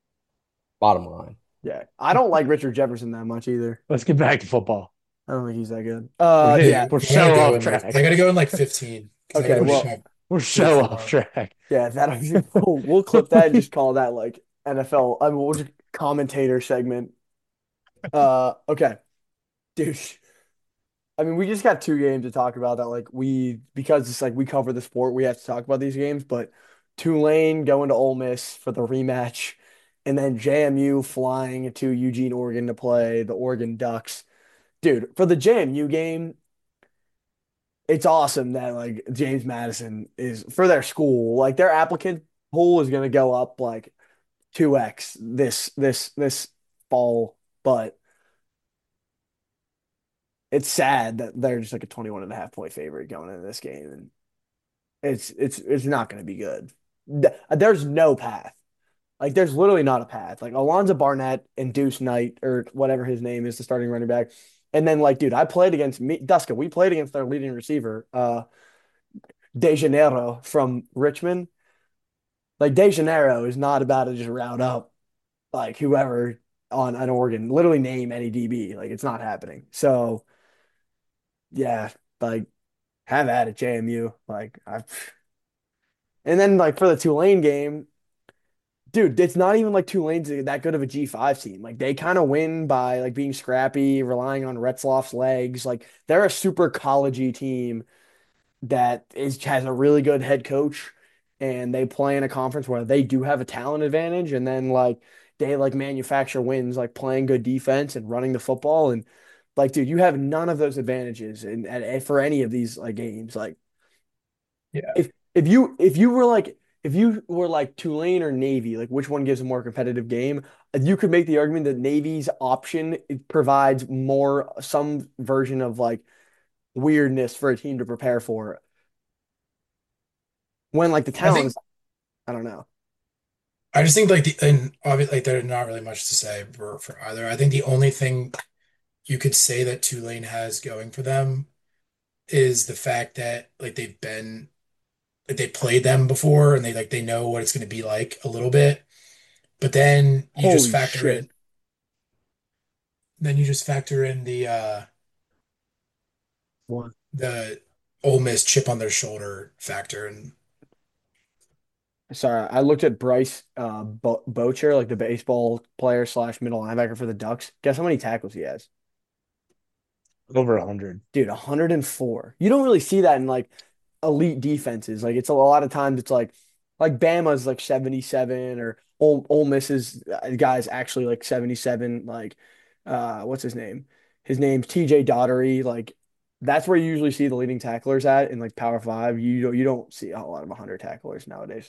Bottom line. Yeah. I don't like Richard Jefferson that much either. Let's get back to football. I don't think he's that good. We're Uh, getting, yeah. Yeah, we're I gotta so go off in like I track. gotta go in like fifteen because I gotta Okay. We're, push Well, my we're boy so off football. track. yeah, that we'll, we'll clip that and just call that like N F L. I mean, we'll just commentator segment. Uh, okay, dude. I mean, we just got two games to talk about that. Like we, because it's like we cover the sport, we have to talk about these games. But Tulane going to Ole Miss for the rematch, and then J M U flying to Eugene, Oregon to play the Oregon Ducks. Dude, for the J M U game, it's awesome that like James Madison is for their school. Like their applicant pool is going to go up like two x this this this fall, but it's sad that they're just like a twenty-one and a half point favorite going into this game, and it's it's it's not going to be good. There's no path. Like there's literally not a path. Like Alonzo Barnett and Deuce Knight or whatever his name is, the starting running back. And then like, dude, I played against me, Duska. We played against their leading receiver, uh, De Janeiro from Richmond. Like De Janeiro is not about to just route up like whoever on an Oregon, literally name any D B. Like it's not happening. So yeah, like have at it, J M U. Like I and then like for the Tulane game, dude, it's not even like Tulane's that good of a G five team. Like they kind of win by like being scrappy, relying on Retzloff's legs. Like they're a super collegey team that is has a really good head coach, and they play in a conference where they do have a talent advantage, and then like they like manufacture wins like playing good defense and running the football. And like, dude, you have none of those advantages in, at, for any of these like games. Like Yeah. if if you if you were like if you were like Tulane or Navy, like which one gives a more competitive game? You could make the argument that Navy's option it provides more some version of like weirdness for a team to prepare for when like the I think talent's I don't know. I just think like the and obviously like there's not really much to say for, for either. I think the only thing you could say that Tulane has going for them is the fact that like they've been like they played them before and they like they know what it's going to be like a little bit. But then you just Holy factor in shit. then you just factor in the uh One. the Ole Miss chip on their shoulder factor and Sorry, I looked at Bryce uh Bo Boucher, like the baseball player slash middle linebacker for the Ducks. Guess how many tackles he has? Over a hundred. Dude, one hundred four. You don't really see that in like elite defenses. Like it's a lot of times it's like like Bama's like seventy-seven or Ole, Ole Miss's uh, guys actually like seventy-seven. Like uh what's his name? His name's T J Daugherty. Like that's where you usually see the leading tacklers at in like Power Five. You don't you don't see a lot of one hundred tacklers nowadays.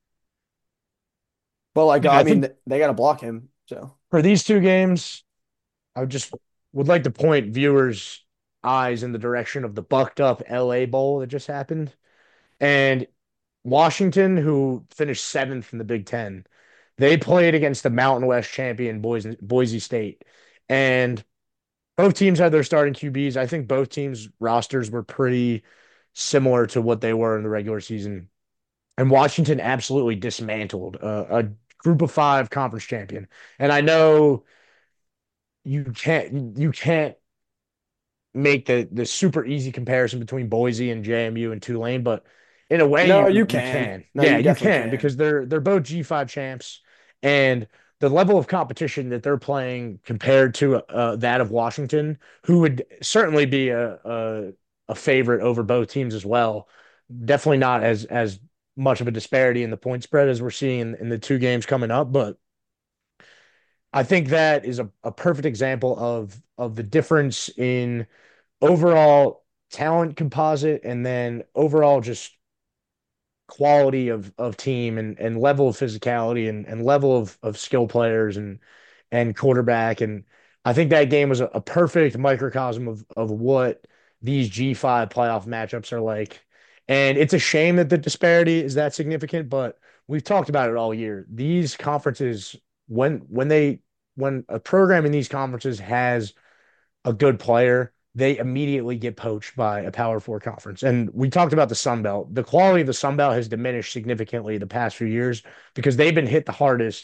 But like Yeah, I I mean think they got to block him. So for these two games, I would just would like to point viewers' eyes in the direction of the bucked up L A Bowl that just happened. And Washington, who finished seventh in the Big Ten, they played against the Mountain West champion Boise, Boise State. And both teams had their starting Q Bs. I think both teams' rosters were pretty similar to what they were in the regular season. And Washington absolutely dismantled a, a group of five conference champion. And I know you can't you can't make the the super easy comparison between Boise and J M U and Tulane, but in a way no, you you you can. can. No, Yeah, you you definitely can can. because they're they're both G five champs and the level of competition that they're playing compared to uh, that of Washington, who would certainly be a, a a favorite over both teams as well. Definitely not as as much of a disparity in the point spread as we're seeing in, in the two games coming up, but I think that is a, a perfect example of of the difference in overall talent composite and then overall just quality of of team and and level of physicality and and level of of skill players and and quarterback. And I think that game was a, a perfect microcosm of of what these G five playoff matchups are like. And it's a shame that the disparity is that significant, but we've talked about it all year. These conferences, when when they when a program in these conferences has a good player, they immediately get poached by a Power Four conference. And we talked about the Sun Belt. The quality of the Sun Belt has diminished significantly the past few years because they've been hit the hardest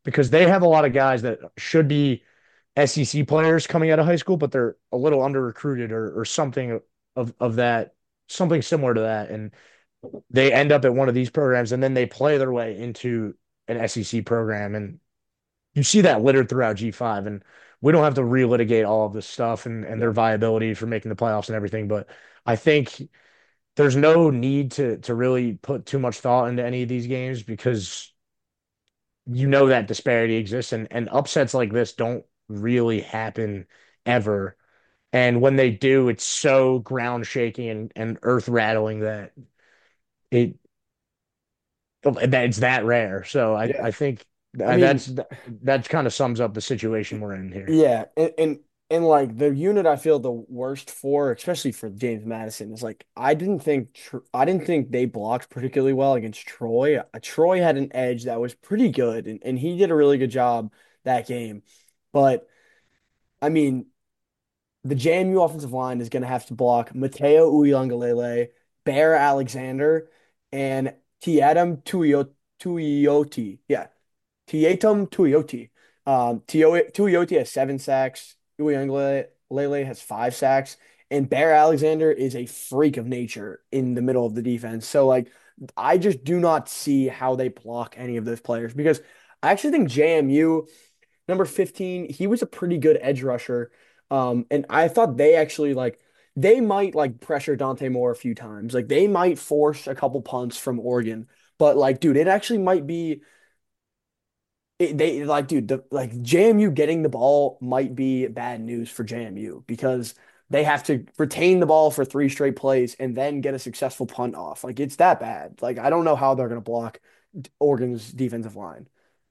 because they have a lot of guys that should be S E C players coming out of high school, but they're a little under recruited or or something of of that, something similar to that, and they end up at one of these programs, and then they play their way into an S E C program, and you see that littered throughout G five, and we don't have to relitigate all of this stuff and and their viability for making the playoffs and everything, but I think there's no need to to really put too much thought into any of these games because you know that disparity exists, and and upsets like this don't really happen ever. And when they do, it's so ground shaking and, and earth rattling that it that it's that rare. So I Yeah. I think I that's mean, that kind of sums up the situation we're in here. yeah, and, and and like the unit I feel the worst for, especially for James Madison, is like I didn't think Tr I didn't think they blocked particularly well against Troy. Uh, Troy had an edge that was pretty good, and, and he did a really good job that game. But I mean, the J M U offensive line is going to have to block Mateo Uiagalelei, Bear Alexander, and Tiatum Tuioti. Yeah, Tietum Tuioti. Um, Tuioti has seven sacks. Uiagalelei has five sacks. And Bear Alexander is a freak of nature in the middle of the defense. So, like, I just do not see how they block any of those players because I actually think J M U number fifteen, he was a pretty good edge rusher. Um, and I thought they actually like they might like pressure Dante Moore a few times. Like they might force a couple punts from Oregon. But like, dude, it actually might be it, they like, dude, the like J M U getting the ball might be bad news for J M U because they have to retain the ball for three straight plays and then get a successful punt off. Like it's that bad. Like I don't know how they're gonna block Oregon's defensive line.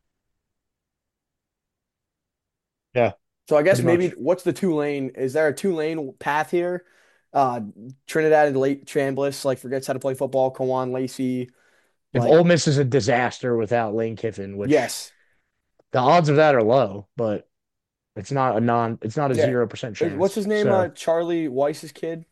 Yeah, So I guess pretty maybe much. what's the two lane? Is there a two lane path here? Uh, Trinidad and Lake Chambliss like forgets how to play football. Kawan Lacey, If like Ole Miss is a disaster without Lane Kiffin, which yes, the odds of that are low, but it's not a non it's not a yeah. zero percent Uh, What's chance. his name? Uh, So Charlie Weiss's kid.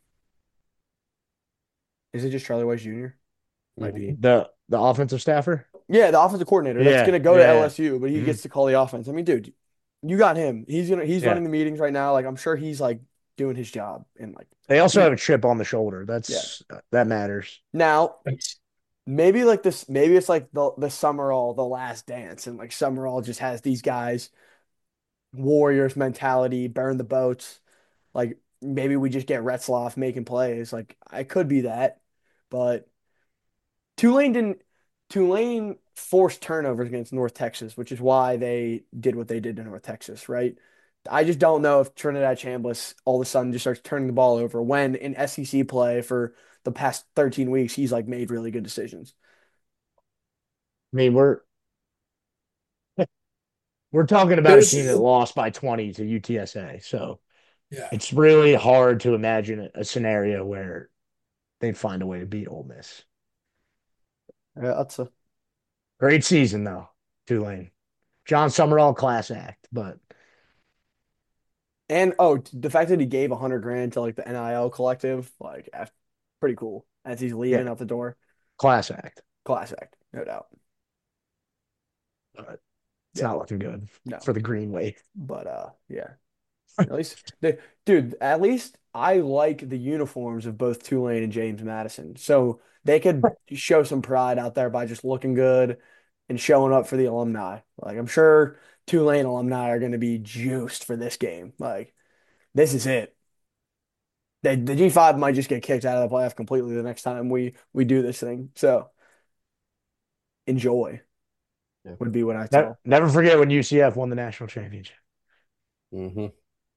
Is it just Charlie Weiss Junior? Might hmm be. the the offensive staffer, Yeah, the offensive coordinator that's yeah, gonna go to yeah. L S U, but he Mhm. gets to call the offense. I mean, dude, you got him. He's gonna he's Yeah. running the meetings right now. Like I'm sure he's like doing his job and like They also dude, have a chip on the shoulder. yeah. That's that matters. Now That's maybe like this, maybe it's like the the Summerall, the last dance, and like Summerall just has these guys, Warriors mentality, burn the boats. Like maybe we just get Retzloff making plays. Like I could be that, but Tulane didn't. Tulane forced turnovers against North Texas, which is why they did what they did to North Texas, right? I just don't know if Trinidad Chambliss all of a sudden just starts turning the ball over when in S E C play for the past thirteen weeks he's like made really good decisions. I mean, we're we're talking about a there's team that lost by twenty to U T S A. So yeah. it's really hard to imagine a scenario where they find a way to beat Ole Miss. Yeah, that's a Great season though, Tulane. John Summerall class act, but And oh, the fact that he gave a hundred grand to like the N I L collective, like that's pretty cool. As he's yeah, leaving out the door, class act. class act, no doubt. But it's Yeah, not looking good no, for the Green Wave. but uh, yeah. At least, the, dude. At least I like the uniforms of both Tulane and James Madison, so they could show some pride out there by just looking good and showing up for the alumni. Like I'm sure Tulane alumni are going to be juiced for this game. Like this is it. The, the G five might just get kicked out of the playoff completely the next time we we do this thing. So enjoy Yeah. would be what I Never, tell. never forget when U C F won the national championship. hmm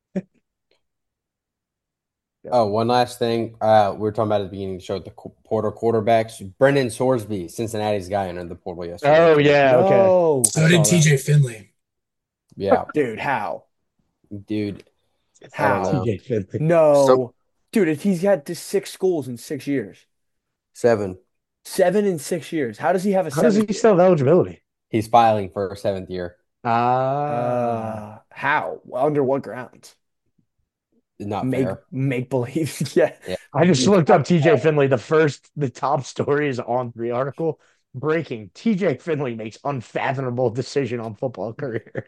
Yep. Oh, one last thing. Uh, we were talking about at the beginning of the show, the qu- Porter quarterbacks. Brendan Sorsby, Cincinnati's guy, entered the portal yesterday. Oh too. yeah, okay. No, So I did saw that. T J Finley. Yeah, dude, how? dude. I don't How? know. T J Finley. So No, dude, if he's had to six schools in six years, seven. seven in six years, how does he have a How does he seventh year? still have eligibility? He's filing for a seventh year. Ah, Uh, how? Under what grounds? Not Make fair. make believe. Yeah, Yeah. I just dude, looked up T J Finley. The first, the top story is on three article. breaking. T J Finley makes unfathomable decision on football career.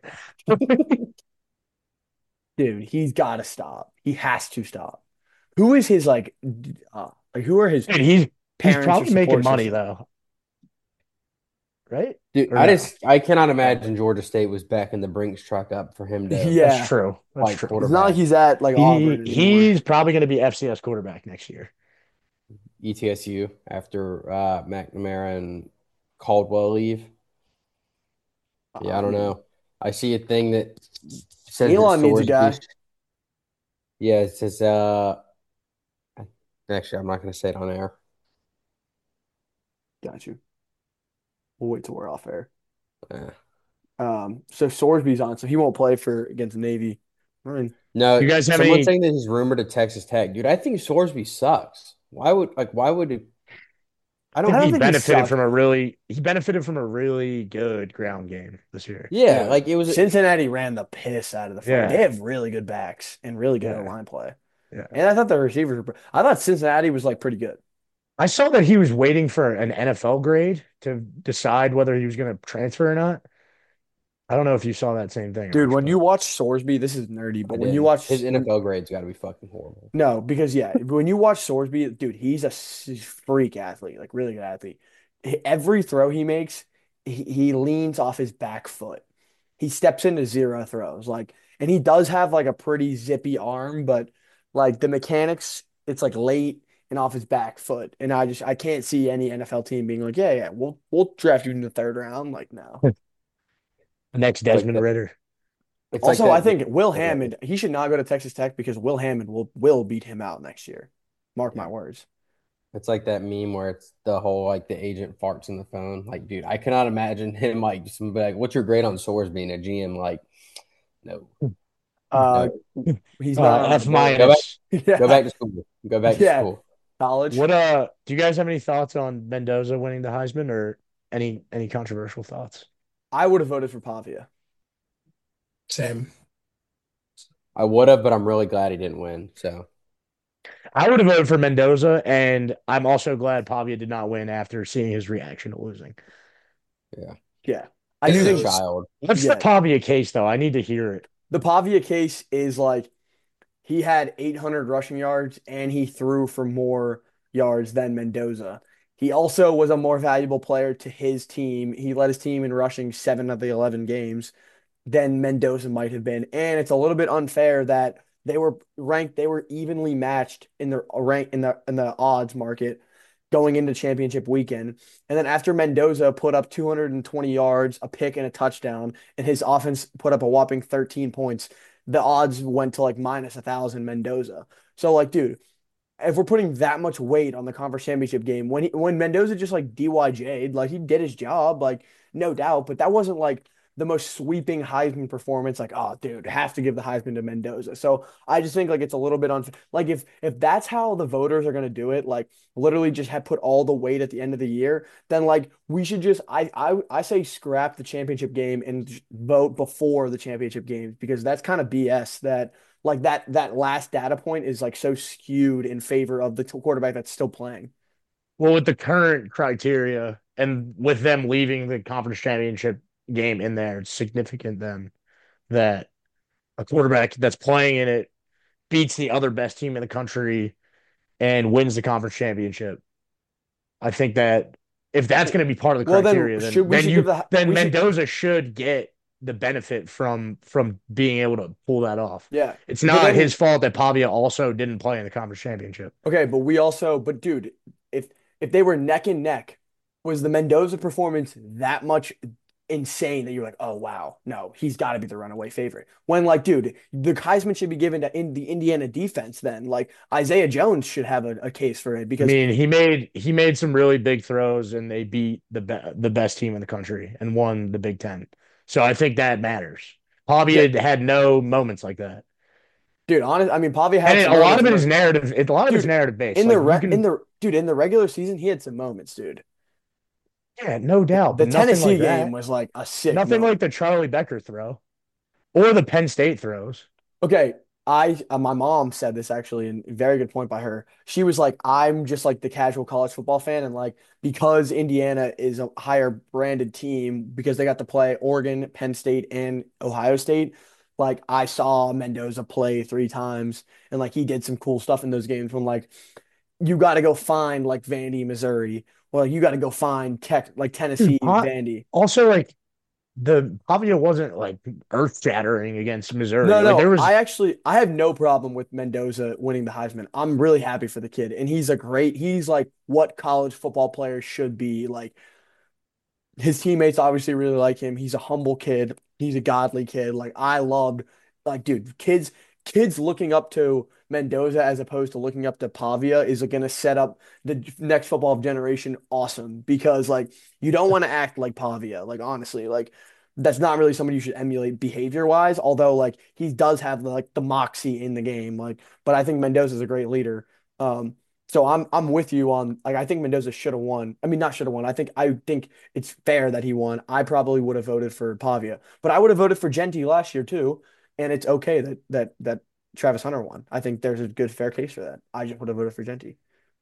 Dude, he's got to stop. He has to stop. Who is his like? Uh, like who are his And he's he's parents or probably making support money system? though, right? Dude, Or I no? just I cannot imagine Georgia State was backing the Brinks truck up for him to That's Yeah, true. That's fight true. it's not like quarterback. he's at like He Auburn anymore. he's probably going to be F C S quarterback next year. E T S U after uh, McNamara and Caldwell leave. Yeah, I don't Um, know. I see a thing that says that Elon needs a Sorsby. guy. Yeah, it says. Uh, actually, I'm not going to say it on air. Got you. We'll wait till we're off air. Uh, Um, so Sorsby's on, so he won't play for against the Navy. I mean, You no, guys have someone's any? saying that he's rumored to Texas Tech, dude. I think Sorsby sucks. Why would like? Why would it? I I I think don't. don't he think he benefited sucked. from a really he benefited from a really good ground game this year. Yeah, Dude, like it was. Cincinnati ran the piss out of the fight. They Yeah, have really good backs and really good O yeah, line play. yeah. And I thought the receivers were. I thought Cincinnati was like pretty good. I saw that he was waiting for an N F L grade to decide whether he was going to transfer or not. I don't know if you saw that same thing, Dude, Arch, when you but watch Sorsby, this is nerdy, I but when you did. His watch when N F L grade's got to be fucking horrible. no, because yeah, when you watch Sorsby, dude, he's a s- freak athlete, like really good athlete. He- Every throw he makes, he, he leans off his back foot. He steps into zero throws, like, and he does have like a pretty zippy arm, but like the mechanics, it's like late and off his back foot. And I just I can't see any N F L team being like, yeah, yeah, we'll we'll draft you in the third round. Like, no. the next It's like Desmond that. Ritter. It's like Also, I that. think Will Okay. Hammond, he should not go to Texas Tech because Will Hammond will will beat him out next year. Mark my Yeah. words. It's like that meme where it's the whole like the agent farts in the phone. Like, dude, I cannot imagine him like just be like, "What's your grade on Soares being a G M?" Like, no, Uh, no. he's Uh, not on my F board. Go back. minus. Go Yeah, back to school. Go back to yeah. school. College. What uh do you guys have any thoughts on Mendoza winning the Heisman or any any controversial thoughts? I would have voted for Pavia. Same. I would have, but I'm really glad he didn't win. So I would have voted for Mendoza, and I'm also glad Pavia did not win after seeing his reaction to losing. yeah, Yeah, I Yeah, do he's a that think. was child. What's the Yeah, Pavia case, though? I need to hear it. the Pavia case is like he had eight hundred rushing yards and he threw for more yards than Mendoza. He also was a more valuable player to his team. He led his team in rushing seven of the eleven games than Mendoza might have been. And it's a little bit unfair that they were ranked, they were evenly matched in the rank in the in the odds market going into championship weekend. And then after Mendoza put up two hundred twenty yards, a pick and a touchdown, and his offense put up a whopping thirteen points, the odds went to like minus a thousand Mendoza. So like, dude, if we're putting that much weight on the conference championship game, when he, when Mendoza just like D Y J'd, like he did his job, like no doubt, but that wasn't like the most sweeping Heisman performance. Like, oh, dude, have to give the Heisman to Mendoza. So I just think like it's a little bit unfair. Like if if that's how the voters are gonna do it, like literally just have put all the weight at the end of the year, then like we should just I I I say scrap the championship game and vote before the championship games because that's kind of B S that like that that last data point is like so skewed in favor of the quarterback that's still playing. Well, with the current criteria and with them leaving the conference championship game in there, it's significant then that a quarterback that's playing in it beats the other best team in the country and wins the conference championship. I think that if that's going to be part of the Well, then criteria, then should we then should give you the then we should Mendoza should get the benefit from from being able to pull that off. yeah. It's But not his then fault that Pavia also didn't play in the conference championship. okay, but we also but dude, if if they were neck and neck, was the Mendoza performance that much insane that you're like, oh wow, no, he's got to be the runaway favorite. When like, dude, the Heisman should be given to in the Indiana defense. Then like Isaiah Jones should have a, a case for it I because mean, he made he made some really big throws and they beat the be the best team in the country and won the Big Ten. So I think that matters. yeah, Pavia had no moments like that. dude, honest, I mean, Pavia And had it, some a lot moments of it is where narrative. It, a lot of it's dude, narrative based. in Like the you re in can, the dude in the regular season, he had some moments, dude. yeah, no doubt, The but nothing Tennessee like game that. was like a sick Nothing like moment. the Charlie Becker throw or the Penn State throws. Okay, I uh, my mom said this actually, and very good point by her. She was like, I'm just like the casual college football fan, and like because Indiana is a higher branded team because they got to play Oregon, Penn State, and Ohio State. Like I saw Mendoza play three times, and like he did some cool stuff in those games. When like you got to go find like Vandy, Missouri, well, you got to go find Tech like Dude, Tennessee, pot, Vandy. also like the Pavia wasn't like earth shattering against No, Missouri. Like there no, was I actually I have no problem with Mendoza winning the Heisman. I'm really happy for the kid, and he's a great. He's like what college football players should be. Like his teammates obviously really like him. He's a humble kid. He's a godly kid. Like I loved, like dude, kids kids looking up to Mendoza as opposed to looking up to Pavia is going to set up the next football generation awesome because like you don't want to act like Pavia. Like honestly, like that's not really somebody you should emulate behavior wise. Although like he does have like the moxie in the game. Like, but I think Mendoza is a great leader. Um, so I'm I'm with you on like I think Mendoza should have won. I mean, not should have won. I think I think it's fair that he won. I probably would have voted for Pavia, but I would have voted for Genti last year too. And it's okay that that that Travis Hunter won. I think there's a good fair case for that. I just would have voted for Genti.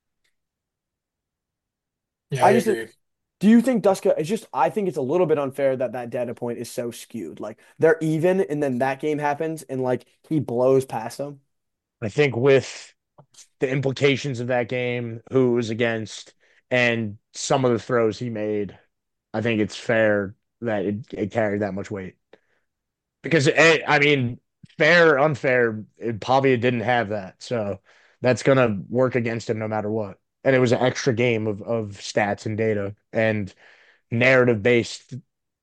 Yeah, I I just agree. do you think Duska? It's just I think it's a little bit unfair that that data point is so skewed. Like they're even, and then that game happens, and like he blows past them. I think with the implications of that game, who it was against, and some of the throws he made, I think it's fair that it, it carried that much weight. Because eh, I mean, fair or unfair, eh, Pavia didn't have that, so that's gonna work against him no matter what. And it was an extra game of of stats and data and narrative based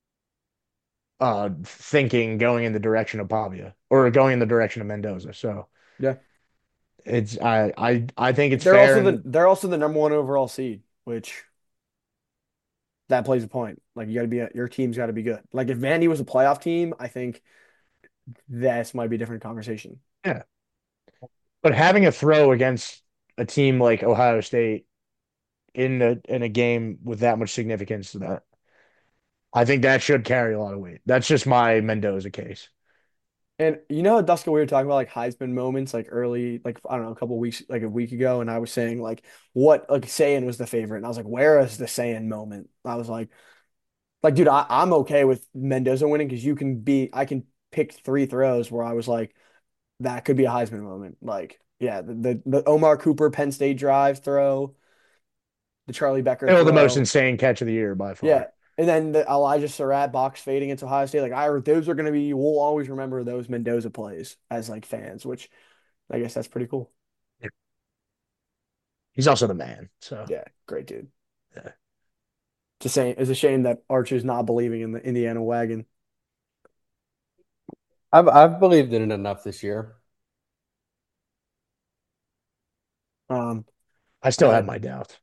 uh thinking going in the direction of Pavia or going in the direction of Mendoza. So Yeah, it's I I I think it's they're fair also the and they're also the number one overall seed, which that plays a point. Like you got to be a, your team's got to be good. Like if Vandy was a playoff team, I think this might be a different conversation. yeah. But having a throw against a team like Ohio State in a in a game with that much significance to that, I think that should carry a lot of weight. That's just my Mendoza case. And you know, Duska, we were talking about like Heisman moments, like early, like I don't know, a couple weeks, like a week ago, and I was saying like what like Saiyan was the favorite, and I was like, where is the Saiyan moment? I was like, like dude, I, I'm okay with Mendoza winning because you can be, I can pick three throws where I was like, that could be a Heisman moment. Like, yeah, the the, the Omar Cooper Penn State drive throw, the Charlie Becker Still the most throw, insane catch of the year by yeah. far. And then the Elijah Surratt box fade against Ohio State, like I, those are going to be, we'll always remember those Mendoza plays as like fans, which I guess that's pretty cool. He's also the man. So Yeah, great dude. yeah. It's a shame, it's a shame that Archer's not believing in the Indiana wagon. I've I've believed in it enough this year. Um, I still uh, have my doubts.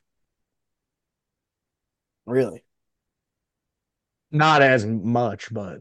really, Not as much, but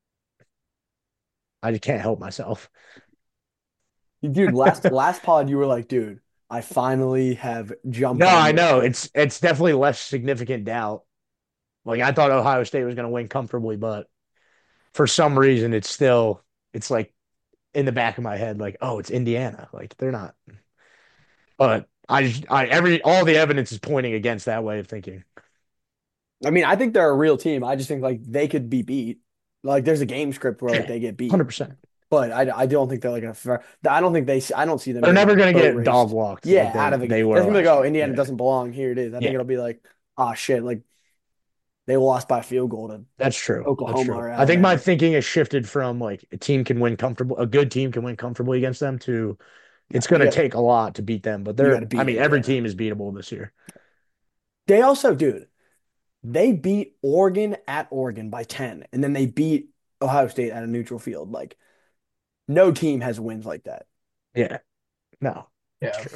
I just can't help myself. dude. Last last pod, you were like, dude, I finally have No, jumped on I this. know it's it's definitely less significant doubt. Like I thought Ohio State was going to win comfortably, but for some reason it's still it's like in the back of my head, like, oh, it's Indiana. Like they're not. But I just I every all the evidence is pointing against that way of thinking. I mean, I think they're a real team. I just think like they could be beat. Like there's a game script where like Yeah, they get beat, hundred percent. but I, I don't think they're like a fair. I don't think they I don't see them They're getting never like going to boat get dog raced. walked Yeah, like out they of the. they They're were gonna be like, last oh, year. Indiana Yeah, doesn't belong. Here it is. I think yeah, it'll be like, oh shit, like they lost by a field goal to that's true. That's Oklahoma true. or I think my Alabama. thinking has shifted from like a team can win comfortable, a good team can win comfortably against them to No, it's going you to got take a lot to beat them. But you got they're, to I beat mean, every Indiana. team is beatable this year. They also, dude, they beat Oregon at Oregon by ten, and then they beat Ohio State at a neutral field. Like no team has wins like that. Yeah, no, that's Yeah. true.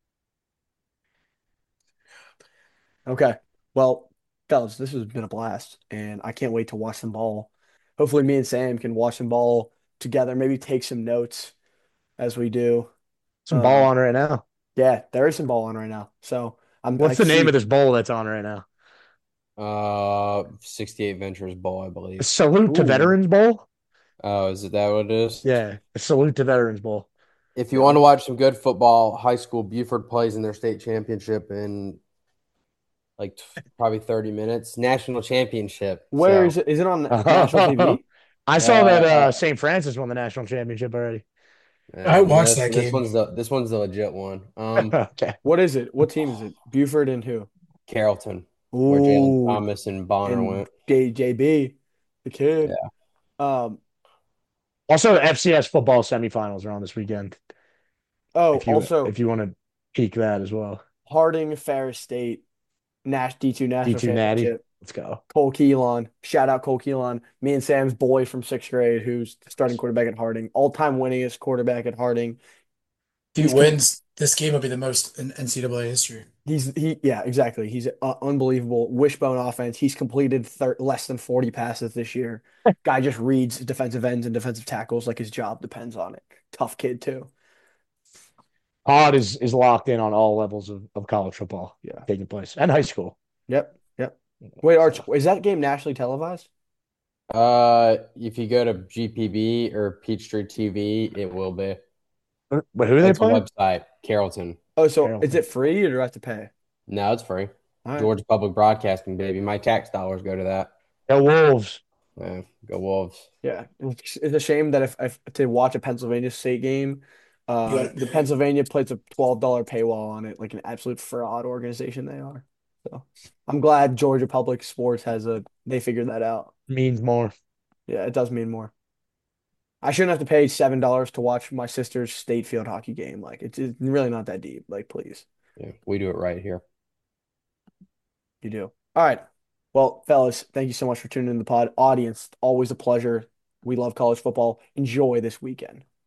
Okay. Well, fellas, this has been a blast, and I can't wait to watch some ball. Hopefully, me and Sam can watch some ball together, maybe take some notes as we do. Some ball Um, on right now. yeah, there is some ball on right now. So I'm I What's the name of see. this bowl that's on right now? Uh, sixty-eight Ventures Bowl, I believe. Salute to Ooh, Veterans Bowl. Oh, is it that what it is? Yeah, a salute to Veterans Bowl. If you Yeah. want to watch some good football, high school Buford plays in their state championship in like t- probably thirty minutes. National championship. Where So is it? Is it on national T V? I saw that uh, uh, Saint Francis won the national championship already. I uh, watched this that this game. one's the this one's the legit one. Um, Okay. What is it? What team is it? Buford and who? Carrollton, where Jalen Ooh, Thomas and Bonner and went. J JB, the kid. Yeah. Um. Also, the F C S football semifinals are on this weekend. Oh, If you also if you want to peek that as well. Harding Ferris State Nash D two National D two Natty. Championship. Let's go. Cole Keelan. Shout out Cole Keelan. Me and Sam's boy from sixth grade, who's starting quarterback at Harding, all-time winningest quarterback at Harding. If he He's com- wins, this game will be the most in N C double A history. he's he yeah, exactly. He's uh, unbelievable. Wishbone offense. He's completed thir less than forty passes this year. Guy just reads defensive ends and defensive tackles like his job depends on it. Tough kid too. Pod is is locked in on all levels of, of college football Yeah. taking place and high school. Yep. Yep. Wait, Arch, So, is that game nationally televised? Uh, if you go to G P B or Peachtree T V, it will be. but who are they It's a playing? website, Carrollton. Oh, so is Carrollton. it free or do I have to pay? No, it's free. All right. Georgia Public Broadcasting, baby. My tax dollars go to that. The Wolves. Yeah, go Wolves. Yeah, it's it's a shame that if, if to watch a Pennsylvania State game, You uh, gotta the pay. Pennsylvania puts a twelve dollar paywall on it, like an absolute fraud organization they are. So I'm glad Georgia Public Sports has a they figured that out. Means more. Yeah, it does mean more. I shouldn't have to pay seven dollars to watch my sister's state field hockey game. Like it's, it's really not that deep. Like please, Yeah, we do it right here. you do. All right. Well, fellas, thank you so much for tuning in the pod. Audience, always a pleasure. We love college football. Enjoy this weekend.